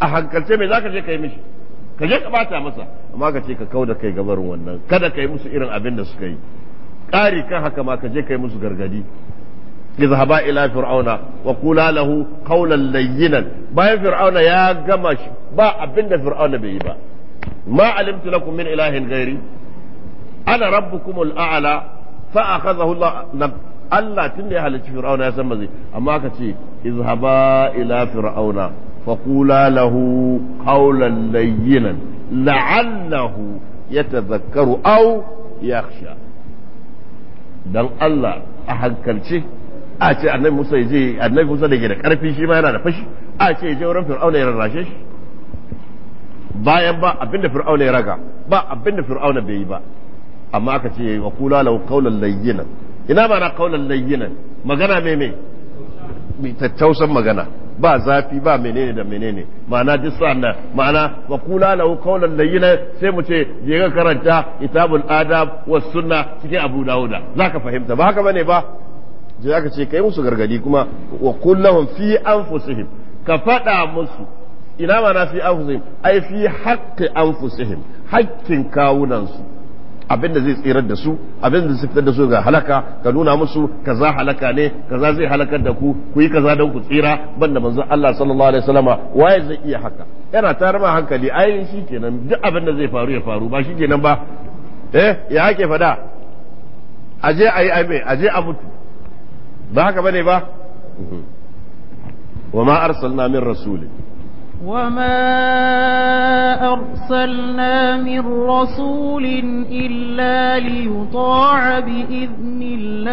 a hankalce me zaka je kai mishi ka je ka bata masa amma ka ce ka kauda kai gabarin wannan kada kai musu irin abin da suka yi ƙari kan haka ma ka je kai musu gargadi izhaba ila fir'auna wa qula lahu qawlan layyinan bayan fir'auna ya gama shi ba abin da fir'auna bai yi ba ma alimtu lakum min ilahin ghairi ana rabbukumul a'la fa akhadhahu Allah tunda ya halicci fir'auna ya san ba zai amma ka ce izhaba ila fir'auna fa qula lahu qawlan layyinan la'allahu yatadhakkaru aw yakhsha dan Allah a hankalce a ce annabi Musa da ke da karfi shi ma yana da fashi a ce je wurin fir'auna ya rarrashe shi bayan ba abinda fir'auna ya raga ba abinda fir'auna bai yi ba amma aka ce wa kula lahu qawlan layyinan ina ma na qawlan layyinan magana mai tattausan magana ba zafi ba menene da menene ma'ana duk sannan ma'ana wa kula lahu qawlan layyinan sai mu ce je ka karanta kitabul adab was sunna cikin Abu Dawuda zaka fahimta ba haka bane ba je aka ce kai musu gargadi kuma wa kullahum fi anfusihim ka fada musu ina ma na fi anfusihim ai fi haqqi anfusihim haƙƙin kawunansu abinda zai tsirar da su abinda zai fitar da su ga halaka ka nuna musu kaza halaka ne kaza zai halakar da ku ku yi kaza don ku tsira banda manzon Allah sallallahu alaihi wasallama waye zai iya haka yana tare ma hankali ai shikenan duk abinda zai faru ya faru ba shikenan ba ya ake fada aje aje a mutu ba haka bane ba wa ma arsalna min rasulin
وما أرسلنا من رسول إلا ليطاع بإذن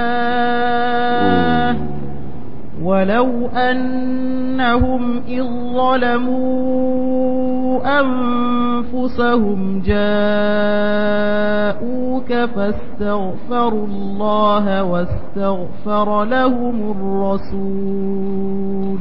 الله ولو أنهم إذ ظلموا أنفسهم جاءوك فاستغفروا الله واستغفر لهم الرسول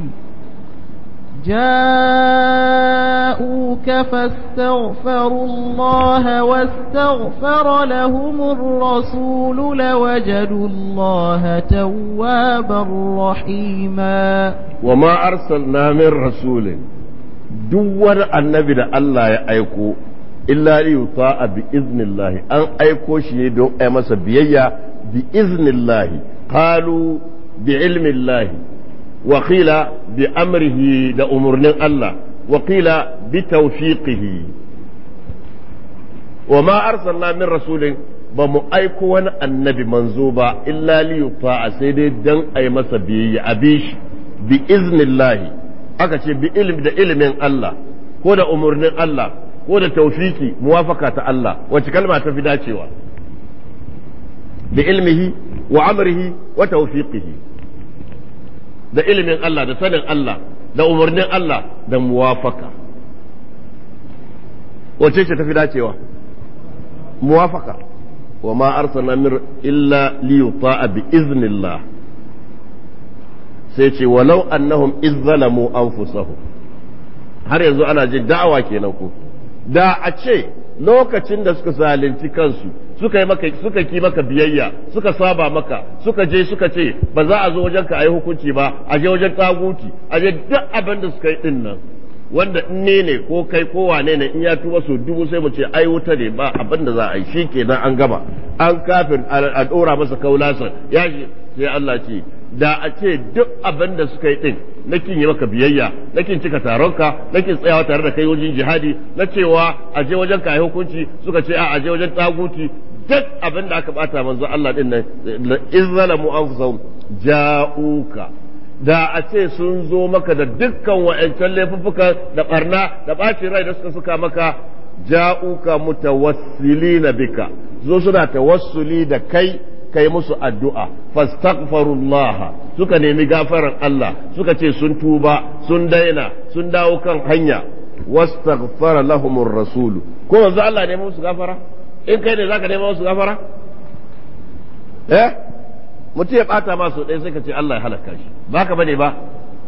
فاستغفروا الله واستغفر لهم الرسول لوجدوا الله توابا رحيما
وما أرسلنا من رسول دور النبي الله يأيكو إلا ليطاع بإذن الله أن أيكو شيدو أمس بيئة بإذن الله قالوا بعلم الله وقيل بأمره لأمرنا الله وقيل بتوفيقه وما أرسلنا من رسول بمؤيكون النبي منزوبا إلا ليطاع سيدي دن أي مسبي أبيش بإذن الله أكتش بإلم الله كون أمرنا الله كون توفيقي موافقة الله وتكلمة في داتشوا بعلمه وأمره وتوفيقه da ilimin Allah da sanin Allah da umarnin Allah da muwafaka wace ce tafi dacewa muwafaka wa ma arsalna min illa li yuta'a bi iznillah sai ce walau annahum izzalamu anfusahum har yanzu ana jin da'awa kenan ko da a ce lokacin da suka zalunci kansu suka ki maka biyayya suka saba maka suka je suka ce ba za a zo wajen ka ayi hukunci ba a je wajen taguti a je duk abin da suka yi din nan wanda in ne ko kai ko wane ne in ya tuba su dubu sai mu ce ai wuta ne ba abin da za a yi shikenan an gama an kafin a dora masa kaulasan ya sai Allah ce da a ce duk abin da suka yi din nakin yi maka biyayya nakin cika taronka nakin tsayawa tare da kai wajen jihadi na cewa a je wajen ka yi hukunci suka ce a je wajen taguti duk abin da aka bata manzo Allah din nan izzalamu anfusahum ja'uka da a ce sun zo maka da dukkan wa'ancan laifuffuka da barna da bacin rai da suka maka ja'uka mutawassilina bika zo suna tawassuli da kai musu addu'a fastaghfirullah suka nemi gafarar Allah suka ce sun tuba sun daina sun dawo kan hanya wastaghfara lahumur rasul ko manzo Allah ne musu gafara in kai ne zaka nema musu gafara mutum ya bata ma so ɗaya sai ka ce Allah ya halaka shi ba ka bane ba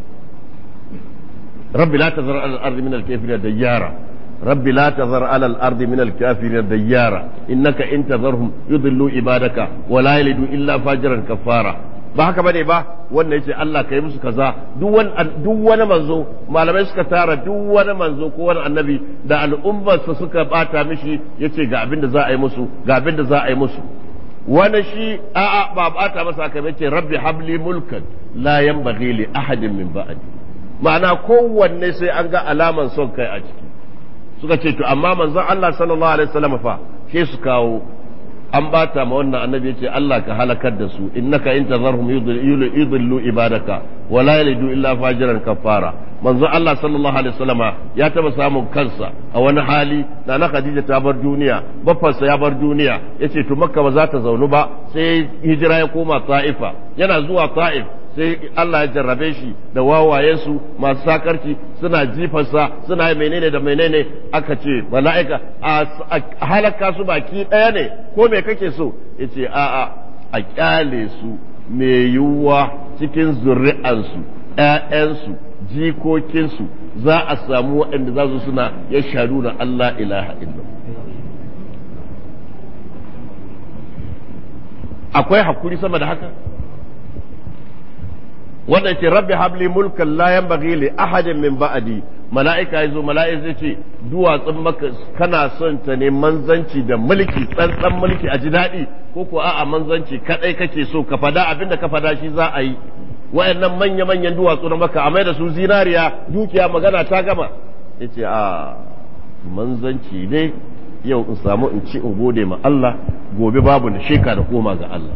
rabbi la tazar ala al-ardi min al-kafirin dayyara rabbi la tazar ala al-ardi min al-kafirin dayyara innaka in tazarhum yudillu ibadaka wa la yalidu illa fajiran kafara ba haka bane ba wannan yace Allah kai musu kaza duk wani manzo malamai suka tara duk wani manzo ko wani annabi da al'ummarsa suka bata mishi yace ga abin da za a yi musu ga abin da za a yi musu wani shi a'a ba bata masa aka yace rabbi habli mulkan la yanbaghi li ahadin min ba'di ma'ana kowanne sai an ga alaman son kai a ciki suka ce to amma manzon Allah sallallahu alaihi wasallam fa sai su kawo an bata ma wannan annabi yace Allah ka halakar da su innaka in tazarhum yudillu ibadaka wa la yalidu illa fajiran kafara manzo Allah sallallahu alaihi wasallama ya taba samun kansa a wani hali na Khadija ta bar duniya baffansa ya bar duniya yace to Makka ba za ta zaunu ba sai hijira ya koma Ta'ifa yana zuwa Ta'if sai Allah ya jarrabe shi da wawayensu masu sakarci suna jifarsa suna menene da menene aka ce mala'ika a halaka su baki ɗaya ne ko me kake so yace a'a a kyale su me yiwuwa cikin zuri'ansu ƴaƴansu jikokinsu za a samu waɗanda za su suna ya shaɗu na Allah ilaha illallah akwai hakuri sama da haka wanda ce rabbi habli mulkan la yanbaghi li ahadin min ba'di mala'ika yazo mala'ika zai ce duwatsun maka kana son ta ne manzanci da mulki tsantsan mulki a ji daɗi ko ko a'a manzanci kadai kake so ka fada abinda ka fada shi za a yi wayannan manya manyan duwatsu na maka a mai da su zinariya dukiya magana ta gama yace a manzanci ne yau in samu in ci in gode ma Allah gobe babu da sheka da koma ga Allah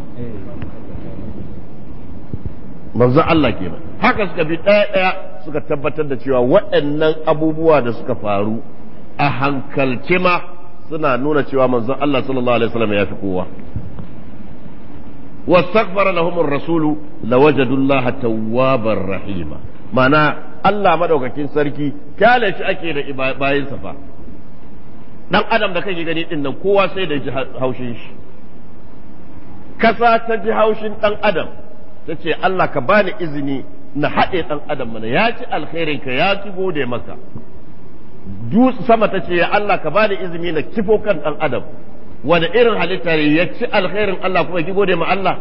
manzo Allah kenan haka suka bi ɗaya suka tabbatar da cewa waɗannan abubuwa da suka faru a hankalce ma suna nuna cewa manzon Allah sallallahu alaihi wasallam ya fi kowa wastaghfara lahum ar-rasulu lawajadu Allah tawwabar rahima mana Allah madaukakin sarki kyale shi ake da bayin sa fa dan adam da kake gani din nan kowa sai da ji haushin shi kasa ta ji haushin dan adam ta ce Allah ka bani izini na haɗe ɗan adam mana ya ci alkhairinka ya ci gode maka sama ta ce ya Allah ka bani izini na kifo kan ɗan adam wani irin halitta ne ya ci alkhairin Allah kuma ki gode ma Allah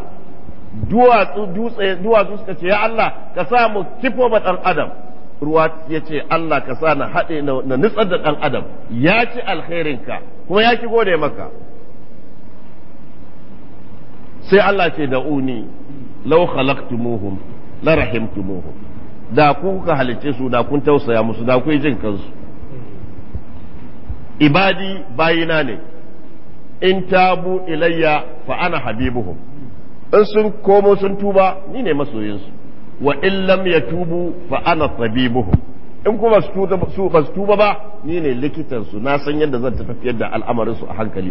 duwatsu suka ce ya Allah ka sa mu kifo ma ɗan adam ruwa ya ce Allah ka sa na haɗe na nutsar da ɗan adam ya ci alkhairinka kuma ya ki gode maka sai Allah ce da'uni law khalaqtumuhum la rahimtumuhum da ku kuka halice su da kun tausaya musu da ku yi jin kansu ibadi bayina ne in tabu ilayya fa ana habibuhum in sun komo sun tuba ni ne masoyinsu wa in lam yatubu fa ana tabibuhum in kuma su ba su tuba ba ni ne likitansu na san yadda zan tafiyar da al'amarin su a hankali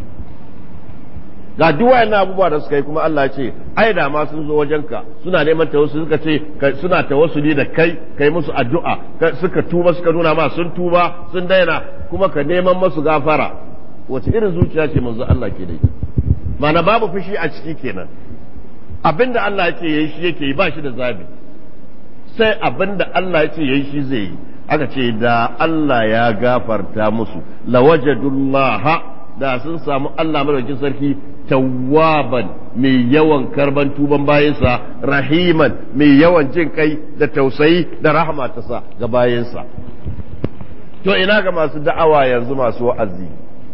ga duk wayannan abubuwa da suka yi kuma Allah ce ai da ma sun zo wajenka suna neman tawassuli suka ce suna tawassuli da kai musu addu'a suka tuba suka nuna ma sun tuba sun daina kuma ka neman musu gafara wace irin zuciya ce manzo Allah ke da ita mana babu fushi a ciki kenan abinda Allah yake yayi shi yake yi ba shi da zabi sai abinda Allah yake yayi shi zai yi aka ce da Allah ya gafarta musu lawajadullaha da sun samu Allah madaukakin sarki tawwaban mai yawan karban tuban bayansa rahiman mai yawan jin kai da tausayi da rahama ta sa ga bayansa to ina ga masu da'awa yanzu masu wa'azi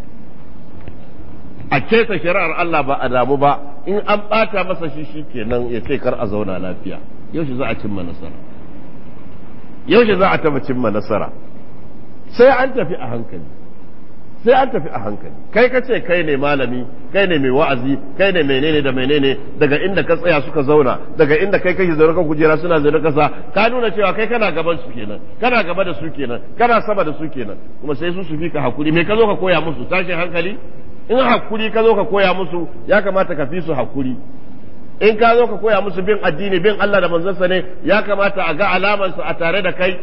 a keta shari'ar Allah ba a damu ba in an bata masa shi kenan ya ce kar a zauna lafiya yaushe za a cimma nasara yaushe za a taba cimma nasara sai an tafi a hankali sai an tafi a hankali kai ka ce kai ne malami kai ne mai wa'azi kai ne menene da menene daga inda ka tsaya suka zauna daga inda kai kake zaune kan kujera suna zaune kasa ka nuna cewa kai kana gaban su kenan kana gaba da su kenan kana sama da su kenan kuma sai su fi ka hakuri me ka zo ka koya musu tashin hankali in hakuri ka zo ka koya musu ya kamata ka fi su hakuri in ka zo ka koya musu bin addini bin Allah da manzansa ne ya kamata a ga alamansu a tare da kai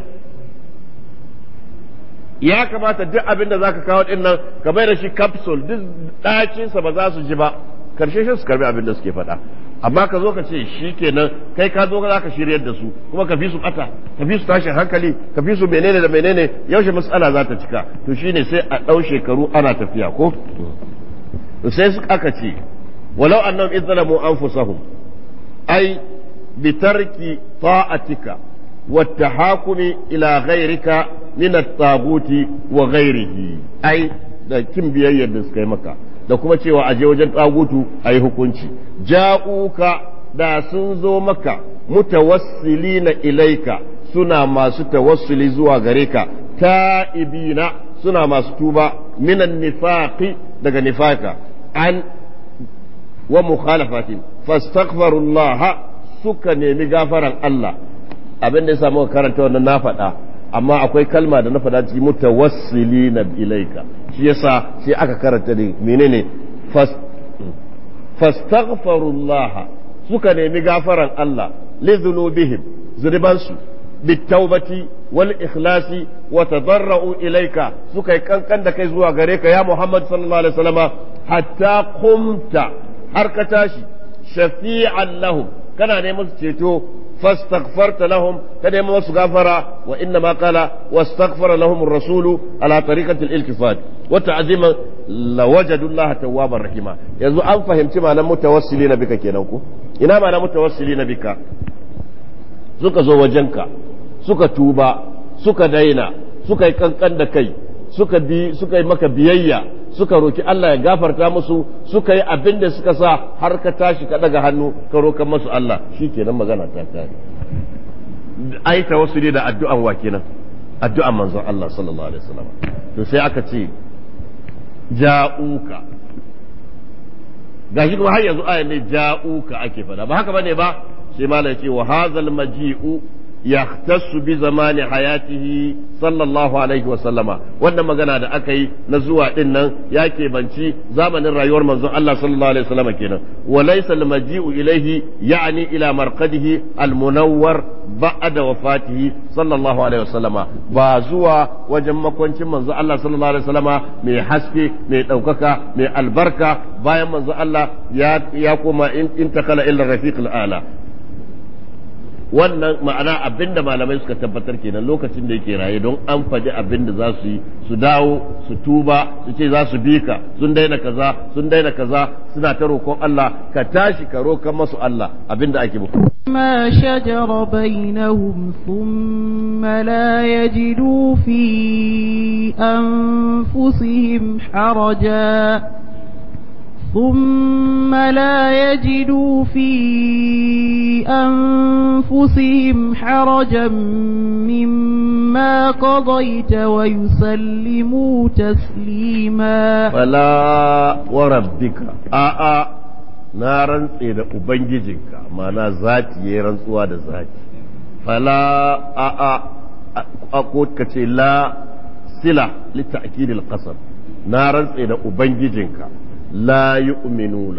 ya kamata duk abin da zaka kawo din nan ka bai da shi capsule duk ɗacinsa ba za su ji ba karshe shi su karbi abin da suke faɗa amma ka zo ka ce shi kenan kai ka zo za ka shiryar da su kuma ka fi su ɓata ka fi su tashin hankali ka fi su menene da menene yaushe matsala za ta cika to shine sai a ɗau shekaru ana tafiya ko to sai su aka ce walau annahum idzalamu anfusahum ai bitarki ta'atika والتحاكم إلى غيرك من الطاغوت وغيره أي da kin biyayyar da suka yi maka da kuma cewa aje wajen tagutu ayi hukunci ja'uka da sun zo maka mutawassilina ilaika suna masu tawassuli zuwa gare ka ta'ibina suna masu tuba minan nifaqi daga nifaka an wa mukhalafatin fastaghfirullah suka nemi gafaran Allah abin da ya samu karanta wannan na faɗa amma akwai kalma da na faɗa cikin mutawassilina ilaika shi yasa sai aka karanta da menene fastaghfirullah suka nemi gafaran Allah li dhunubihim zunubansu bitawbati wal ikhlasi wa tadarra'u ilaika suka yi kankan da kai zuwa gare ka ya Muhammad sallallahu alaihi wasallama hatta qumta har ka tashi shafi'an lahum kana neman ceto فاستغفرت لهم كده ما غفر وانما قال واستغفر لهم الرسول على طريقه الالتفات وتعظيما لوجدوا الله توابا رحيما yanzu an fahimci ma'anar mutawassilina bika kenan ko ina ma'anar mutawassilina bika suka zo wajenka suka tuba suka daina suka yi kankan da kai suka yi maka biyayya suka roki Allah ya gafarta musu suka yi abin da suka sa har ka tashi ka daga hannu ka roka musu Allah shikenan magana ta kare ai tawassuli da addu'an wa kenan addu'an manzon Allah sallallahu alaihi wasallam to sai aka ce ja'uka gashi kuma har yanzu ayan ne ja'uka ake fada ba haka bane ba sai malai ce wa hazal maji'u يختص بزمان حياته صلى الله عليه وسلم wannan magana da aka yi na zuwa din nan ya kebanci zamanin rayuwar manzon Allah sallallahu alaihi wasallam kenan wa laysa al-maji'u ilayhi ya'ni ila marqadihi al-munawwar ba'da wafatihi sallallahu alaihi wasallama ba zuwa wajen makwancin manzon Allah sallallahu alaihi wasallama mai haske mai daukaka mai albarka bayan manzon Allah ya koma intakala ila rafiq al-ala wannan ma'ana abinda malamai suka tabbatar kenan lokacin da yake raye don an faɗi abinda za su yi su dawo su tuba su ce za su bi ka sun daina kaza suna ta roƙon Allah ka tashi ka roƙa masu Allah abinda ake muku
ما شجر بينهم ثم لا يجدوا في أنفسهم حرجا ثم لا يجدوا في أنفسهم حرجا مما قضيت ويسلموا تسليما
فلا وربك نارا إذا أبنججك معنى ذاتي يرنسوا دا ذاتي فلا أقول كتي لا صلة لتأكيد القصر نارا إذا أبنججك la yu'minuna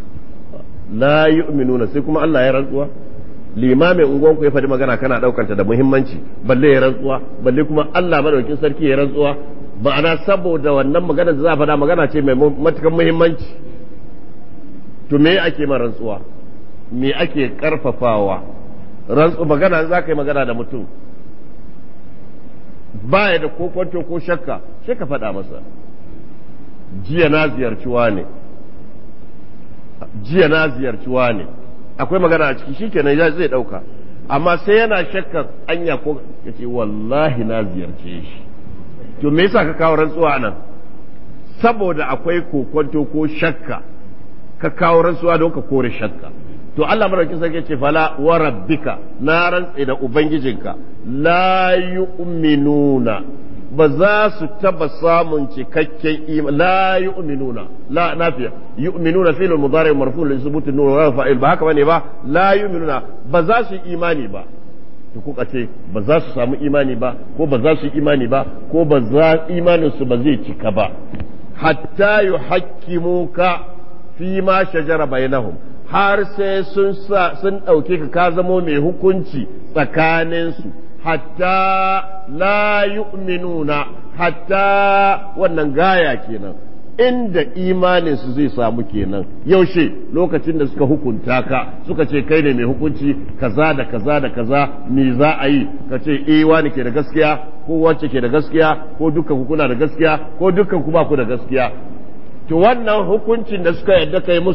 sai kuma Allah ya rantsuwa limamin unguwanku ya faɗi magana kana ɗaukanta da muhimmanci balle ya rantsuwa balle kuma Allah madaukakin sarki ya rantsuwa ma'ana saboda wannan magana da za a faɗa magana ce mai matukan muhimmanci to me ake ma rantsuwa me ake karfafawa rantsu magana za ka yi magana da mutum baya da ko kwanto ko shakka sai ka faɗa masa jiya na ziyarci wane akwai magana a ciki shikenan zai dauka amma sai yana shakkar anya ko yace wallahi na ziyarce shi to me yasa ka kawo rantsuwa nan saboda akwai kokonto ko shakka ka kawo rantsuwa don ka kore shakka to Allah madaukakin sarki yace fala wa rabbika na rantsa da ubangijinka la yu'minuna ba za su taba samun cikakken imani la yu'minuna la nafiya yu'minuna fi'l mudari marfu' li thubuti nur wa fa'il ba haka bane ba la yu'minuna ba za su imani ba to kuka ce ba za su samu imani ba ko ba za su imani ba ko ba za imanin su ba zai cika ba hatta yuhakkimuka fi ma shajara bainahum har sai sun dauke ka zamo mai hukunci tsakanin su hatta la yu'minuna hatta wannan gaya kenan inda imaninsu zai samu kenan yaushe lokacin da suka hukunta ka suka ce kai ne mai hukunci kaza da kaza da kaza me za a yi ka ce wani ke da gaskiya ko wacce ke da gaskiya ko dukkan ku kuna da gaskiya ko dukkan ku ba ku da gaskiya to wannan hukuncin da suka yadda kai musu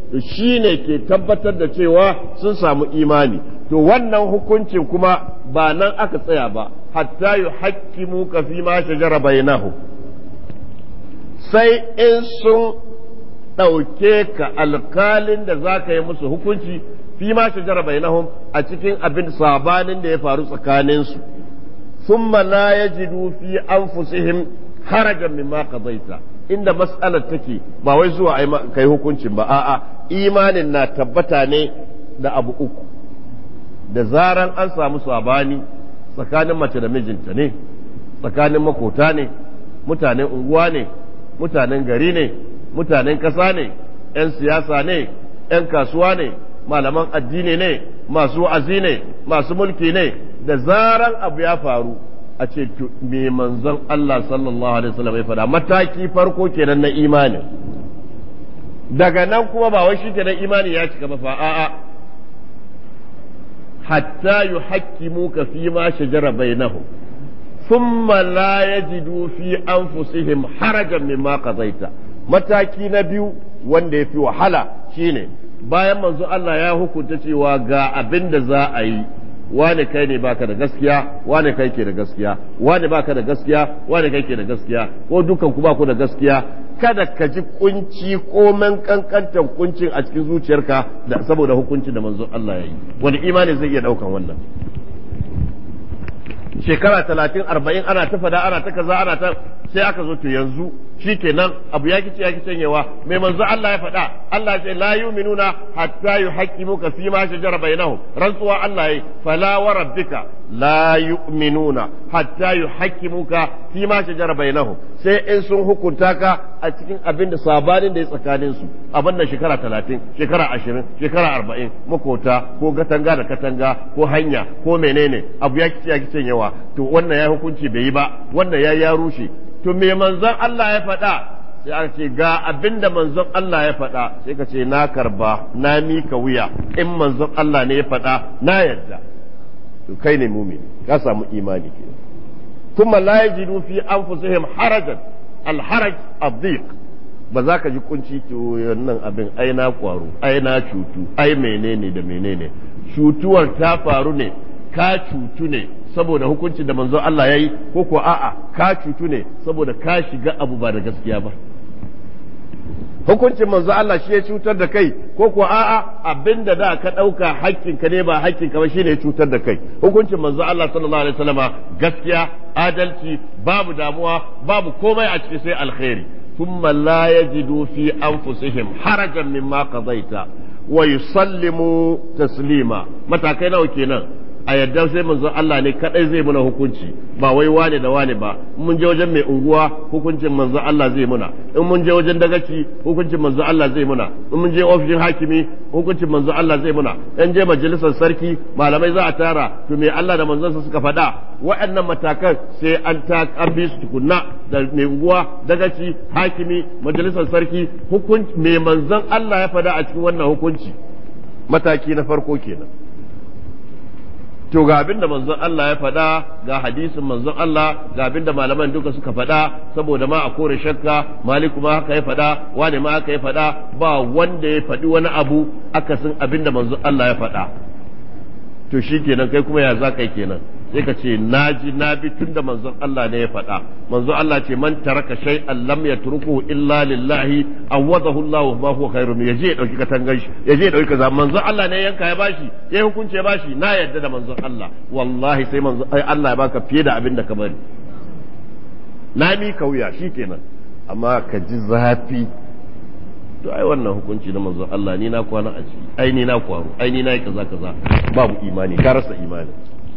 to shine ke tabbatar da cewa sun samu imani. To wannan hukuncin kuma ba nan aka tsaya ba, hatta yuhakkimuka fi ma shajara bainahum, sai in sun ɗauke ka alkalin da za ka yi musu hukunci fi ma shajara bainahum a cikin abin sabanin da ya faru tsakaninsu, thumma la yajidu fi anfusihim harajan mimma qadaita. Inda mas'alar take ba wai zuwa kai hukuncin ba, a'a imanin na tabbata ne da abu uku. Da zaran an samu sabani tsakanin mace da mijinta ne, tsakanin makota ne, mutanen unguwa ne, mutanen gari ne, mutanen ƙasa ne, 'yan siyasa ne, 'yan kasuwa ne, malaman addini ne, masu wa'azi ne, masu mulki ne, da zaran abu ya faru a ce me manzon Allah sallallahu alaihi wasallam ya faɗa, mataki farko kenan na imani. Daga nan kuma ba wai shi kenan imani ya cika ba fa, a'a hatta yuhakkimuka fi ma shajara bainahum thumma la yajidu fi anfusihim harajan mimma qadaita. Mataki na biyu wanda ya fi wahala shine bayan manzo Allah ya hukunta cewa ga abin da za a yi, wane kai ne baka da gaskiya, wane kai ke da gaskiya, wane baka da gaskiya, wane kai ke da gaskiya, ko dukan ku ba ku da gaskiya, kada ka ji kunci ko man kankantan kuncin a cikin zuciyarka da saboda hukuncin da manzo Allah ya yi. Wani imani zai iya daukan wannan? Shekara 30-40 ana ta fada, ana ta kaza, ana ta, sai aka zo to yanzu shikenan abu ya kici canyewa. Mai manzo Allah ya faɗa, Allah ya ce la yu'minuna hatta yuhaqqimuka fi ma shajara bainahum. Rantsuwa Allah ya fala wa rabbika la yu'minuna hatta yuhaqqimuka fi ma shajara bainahum. Sai in sun hukunta ka a cikin abin da sabanin da ya tsakanin su, abin da shekara 30, shekara 20, shekara 40, makota ko katanga da katanga ko hanya ko menene, abu ya kici canyewa. To wannan ya hukunci bai yi ba, wannan ya rushe. To me manzon Allah ya faɗa? Sai aka ce ga abinda manzon Allah ya faɗa, sai ka ce na karba, na mika wuya. In manzon Allah ne ya faɗa, na yarda. To kai ne mumini, ka samu imani ke. Kuma la yajidu fi anfusihim harajan, al-haraj ad-dhiq. Ba za ka ji kunci to wannan abin ai na kwaro, ai na cutu, ai menene da menene. Cutuwar ta faru ne, ka cutu ne saboda hukuncin da manzo Allah ya yi, ko ko a'a ka cutu ne saboda ka shiga abu ba da gaskiya ba. Hukuncin manzo Allah shi ya cutar da kai, ko ko a'a abinda da ka ɗauka hakkinka ne ba hakkinka ba shine ya cutar da kai. Hukuncin manzo Allah sallallahu alaihi wasallama gaskiya, adalci, babu damuwa, babu komai a ciki sai alkhairi. Thumma la yajidu fi anfusihim harajan mimma qadaita wa yusallimu taslima. Matakai nawa kenan? A yadda sai manzon Allah ne kadai zai muna hukunci, ba wai wane da wane ba. In mun je wajen mai unguwa hukuncin manzon Allah zai muna, in mun je wajen dagaci hukuncin manzon Allah zai muna, in mun je ofishin hakimi hukuncin manzon Allah zai muna, in je majalisar sarki malamai za a tara, to me Allah da manzon suka faɗa. Waɗannan matakan sai an bi su tukunna, da mai unguwa, dagaci, hakimi, majalisar sarki, hukunci me manzon Allah ya faɗa a cikin wannan hukunci. Mataki na farko kenan. To ga abinda manzon Allah ya faɗa, ga hadisin manzon Allah, ga abinda malaman duka suka faɗa, saboda ma a kore shakka, Maliku ma haka ya faɗa, wane ma haka ya faɗa, ba wanda ya faɗi wani abu akasin abinda manzon Allah ya faɗa. To shi kenan kai kuma ya za kai kenan? Sai ka ce na bi tunda manzon Allah ne ya faɗa. Manzon Allah ce man taraka shay'an lam yatrukuhu illa lillahi awadahu Allah ma huwa khairun. Yaje ya dauki katangan shi, yaje ya dauki kaza. Manzon Allah ne yanka ya bashi, yayi hukunci ya bashi, na yarda da manzon Allah. Wallahi sai manzon Allah ya baka fiye da abin da ka bari. Na mi kauya shikenan. Amma ka ji zafi. To ai wannan hukunci na manzon Allah ni na kwana a ciki, ai ni na kwaro, ai ni na yi kaza kaza. Babu imani, ka rasa imani.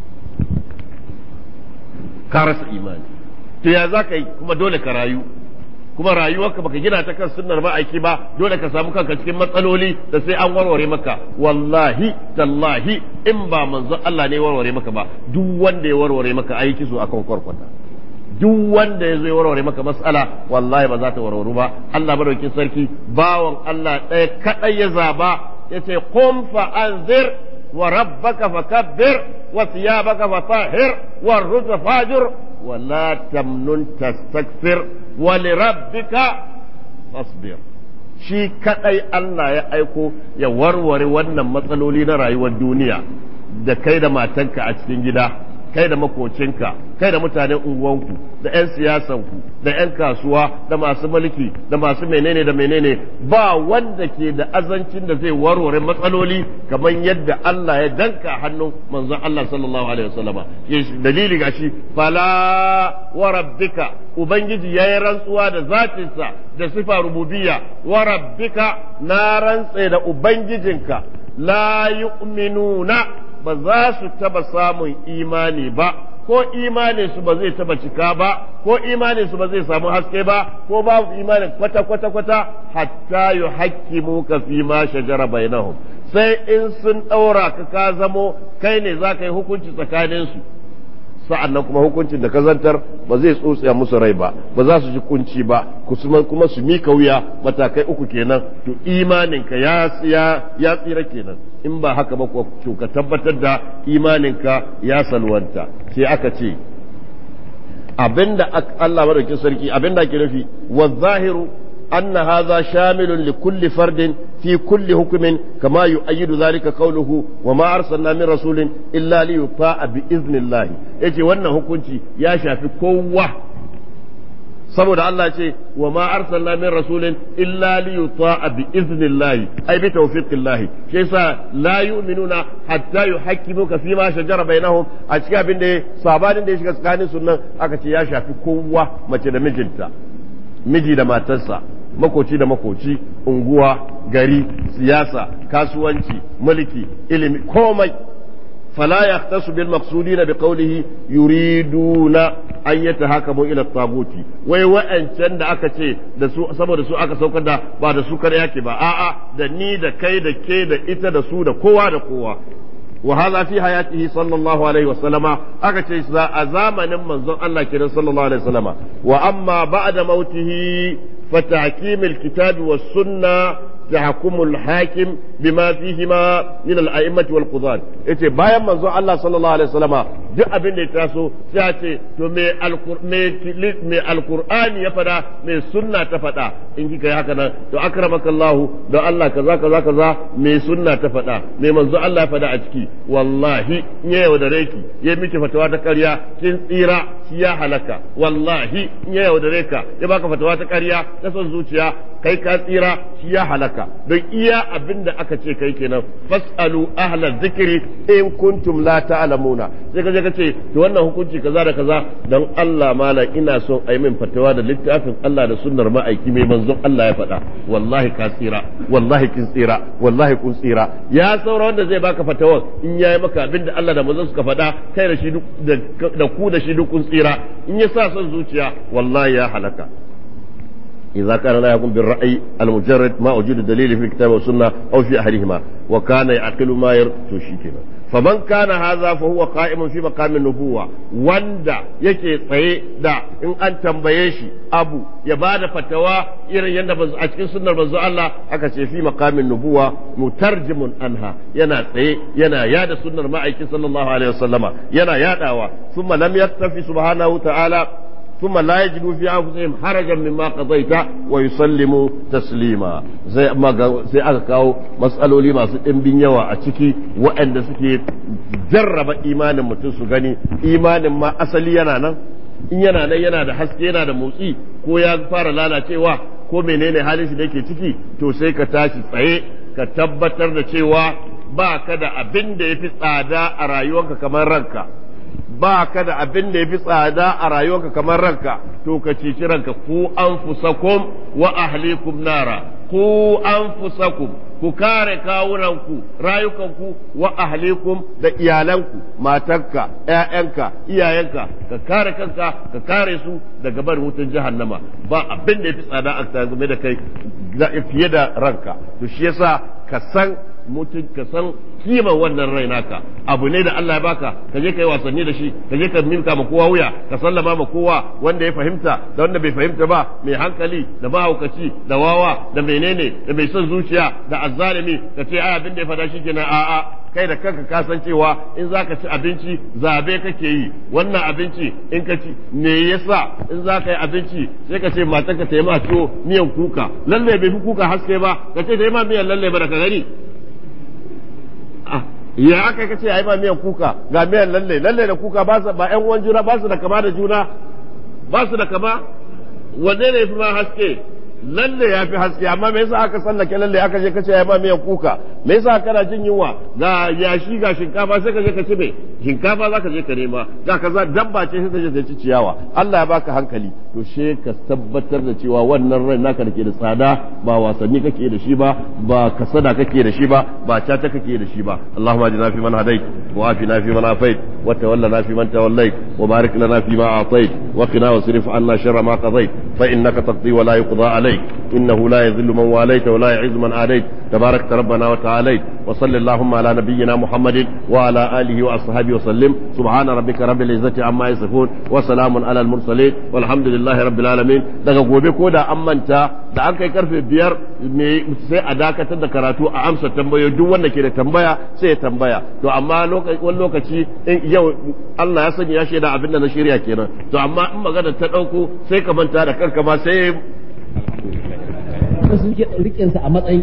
Ka rasa imani. To ya za ka yi kuma dole ka rayu, kuma rayuwarka baka gina ta kan sunnar ma'aiki ba, dole ka samu kanka cikin matsaloli da sai an warware maka. Wallahi tallahi in ba manzon Allah ne warware maka ba, duk wanda ya warware maka aiki su akan kwarkwata. Duk wanda ya zo ya warware maka mas'ala wallahi ba za ta warwaru ba. Allah madaukin sarki bawan Allah ɗaya kadai ya zaba, yace qum fa anzir wa rabbaka fakabbir wa thiyabaka fatahhir wa rujza fajir wa la tamnun tastakthir wa li rabbika fasbir. shi kadai Allah ya aiko ya warware wannan matsaloli na rayuwar duniya da kai da matanka a cikin gida, kai da makocinka, kai da mutanen unguwanku, da 'yan siyasanku, da 'yan kasuwa, da masu mulki, da masu menene da menene, ba wanda ke da azancin da zai warware matsaloli kamar yadda Allah ya danka hannun manzon Allah sallallahu alaihi wasallama. Dalili gashi fala wa rabbika, ubangiji yayi rantsuwa da zatinsa da sifa rububiyya, wa rabbika, na rantse da ubangijinka, la yu'minuna, ba za su taba samun imani ba, ko imanin su ba zai taba cika ba, ko imanin su ba zai samu haske ba, ko babu imanin kwata hatta yuhaqqimu ka fi ma shajara bainahum, sai in sun daura ka zamo kai ne za ka yi hukunci tsakanin su. Sa'annan kuma hukuncin da ka zantar ba zai tsotsiya musu rai ba, ba za su ji kunci ba, kuma su mika wuya. Matakai uku kenan, to imaninka ya tsira kenan. In ba haka ba to ka tabbatar da imaninka ya salwanta. Sai aka ce abinda Allah madaukakin sarki abinda ake nufi wa zahiru أن هذا شامل لكل فرد في كل حكم كما يؤيد ذلك قوله وما أرسلنا من رسول إلا ليطاع بإذن الله. يجي وانا hukunci ya shafi kowa saboda Allah ce wa ma arsalna min rasulin illa li yuta'a bi idnillahi ay bi tawfiqillahi. Shi yasa la yu'minuna hatta yuhaqqimuka fi ma shajara bainahum, a cikin abin da sabanin da ya shiga tsakanin sunan aka ce ya shafi kowa, mace da mijinta, miji da matarsa, makoci da makoci, unguwa, gari, siyasa, kasuwanci, mulki, ilimi, komai. fala yahtasu bil maqsudina bi qawlihi yuriduna an yatahakamu ila at-taguti, wai wa'ancan da aka ce da su saboda su aka saukar da ba da su kar yake ba, a'a da ni da kai da ke da ita da su da kowa da kowa. وهذا في حياته صلى الله عليه وسلم أكتش أزامن منظر الله كده صلى الله عليه وسلم. وأما بعد موته فتحكيم الكتاب والسنة يحكم الحاكم بما فيهما من الأئمة والقضاة. إيه بايم منظر الله صلى الله عليه وسلم duk abin da ya taso sai ce to me alqur'ani ya fada me sunna ta fada, in kika yi haka nan to akramaka Allah da Allah kaza me sunna ta fada, me manzo Allah ya fada a ciki. Wallahi in ya yaudare ki ya miki fatawa ta ƙarya kin tsira, shi ya halaka. Wallahi in ya yaudare ka ya baka fatawa ta ƙarya ta son zuciya, kai ka tsira, shi ya halaka. don iya abin da aka ce kai kenan, fasalu ahla dhikri in kuntum la ta'lamuna. sai ka ce to wannan hukunci kaza da kaza, dan Allah malam ina son ai min fatawa da littafin Allah da sunnar ma'aiki mai manzon Allah ya faɗa. Wallahi ka tsira, wallahi kin tsira, wallahi kun tsira. Ya saura wanda zai baka fatawa in yayi maka abin da Allah da manzon suka faɗa, kai da shi da ku da shi duk kun tsira. In ya sa son zuciya wallahi ya halaka. إذا كان لا يكون بالرأي المجرد ما وجود الدليل في الكتاب والسنة أو في أحدهما وكان يعقل ما يرتشيكنا. فمن كان هذا فهو قائم في مقام النبوة. وندا يكي دا إن أنت مبيشي أبو يبادة فتوى إذا يندب أشكي سنة رضو الله أكشي في مقام النبوة مترجم عنها ينا ينا ياد سنة معك صلى الله عليه وسلم ينا ياد ثم لم يكتفي سبحانه وتعالى ثم لا يجدوا في أنفسهم حرجا مما قضيت ويسلموا تسليما. sai aka kawo matsaloli masu ɗimbin yawa a ciki waɗanda suke jarraba imanin mutum su gani imanin ma asali yana nan, in yana nan yana da haske yana da motsi, ko ya fara lalacewa ko menene halin shi da yake ciki, to sai ka tashi tsaye ka tabbatar da cewa ba ka da abin da ya fi tsada a rayuwarka kamar ranka, ba ka da abin da ya fi tsada a rayuwarka kamar ranka, to ka ceci ranka. ku anfusakum wa ahlikum nara, ku anfusakum, ku kare kawunanku, rayukanku, wa ahlikum da iyalanku, matarka, ƴaƴanka, iyayenka, ka kare kanka, ka kare su daga barin wutar jahannama. Ba abin da ya fi tsada a game da kai fiye da ranka. To shi yasa ka san mutum, ka san kiman wannan rai naka. Abu ne da Allah ya baka, ka je kai wasanni da shi, ka je ka minka ma kowa wuya, ka sallama ma kowa, wanda ya fahimta da wanda bai fahimta ba, mai hankali da mahaukaci da wawa da menene da bai son zuciya da azzalimi, ka ce ai abin da ya fada shi kenan. A'a, kai da kanka ka san cewa in zaka ci abinci zabe kake yi wannan abinci in ka ci me yasa in zaka yi abinci sai ka ce matarka ta yi ma tuwo miyan kuka lalle bai fi kuka haske ba ka ce ta yi ma miyan lalle ba da ka gani ya aka kace ai ba miyan kuka ga miyan lalle da kuka ba ƴan uwan juna ba su da kama da juna ba su da kama wanne ne fi ma haske lalle ya fi haske amma me yasa aka sallake lalle aka je kace ai ba miyan kuka me yasa kana jin yunwa ga yashi ga shinkafa sai ka je ka ci me shinkafa zaka je ka nema ga kaza dabba ce sai ta je ta ci ciyawa Allah ya baka hankali to she ka tabbatar da cewa wannan rai naka dake da tsada ba wasanni kake da shi ba ba kasada kake da shi ba ba cata kake da shi ba Allahumma ajina fi man hadait wa afina fi man afait wa tawallana fi man tawallait wa barik lana fi ma atait wa qina wasrif anna sharra ma qadait fa innaka taqdi wa la yuqda alayk innahu la yadhillu man walayta wa la yu'izzu man adait tabarakta rabbana wa ta'alayt wa sallallahu ala nabiyyina muhammadin wa ala alihi wa ashabihi wa sallim subhana rabbika rabbil izzati amma yasifun wa salamun ala al mursalin walhamdulillahi rabbil alamin daga gobe ko da an manta da an kai karfe 5 sai a dakatar da karatu a amsa tambayoyi duk wanda ke da tambaya sai ya tambaya to amma wani lokaci yau Allah ya sani ya shaida abin da na shirya kenan to amma in magana ta dauko sai ka manta da kanka ma sai
su rike a matsayin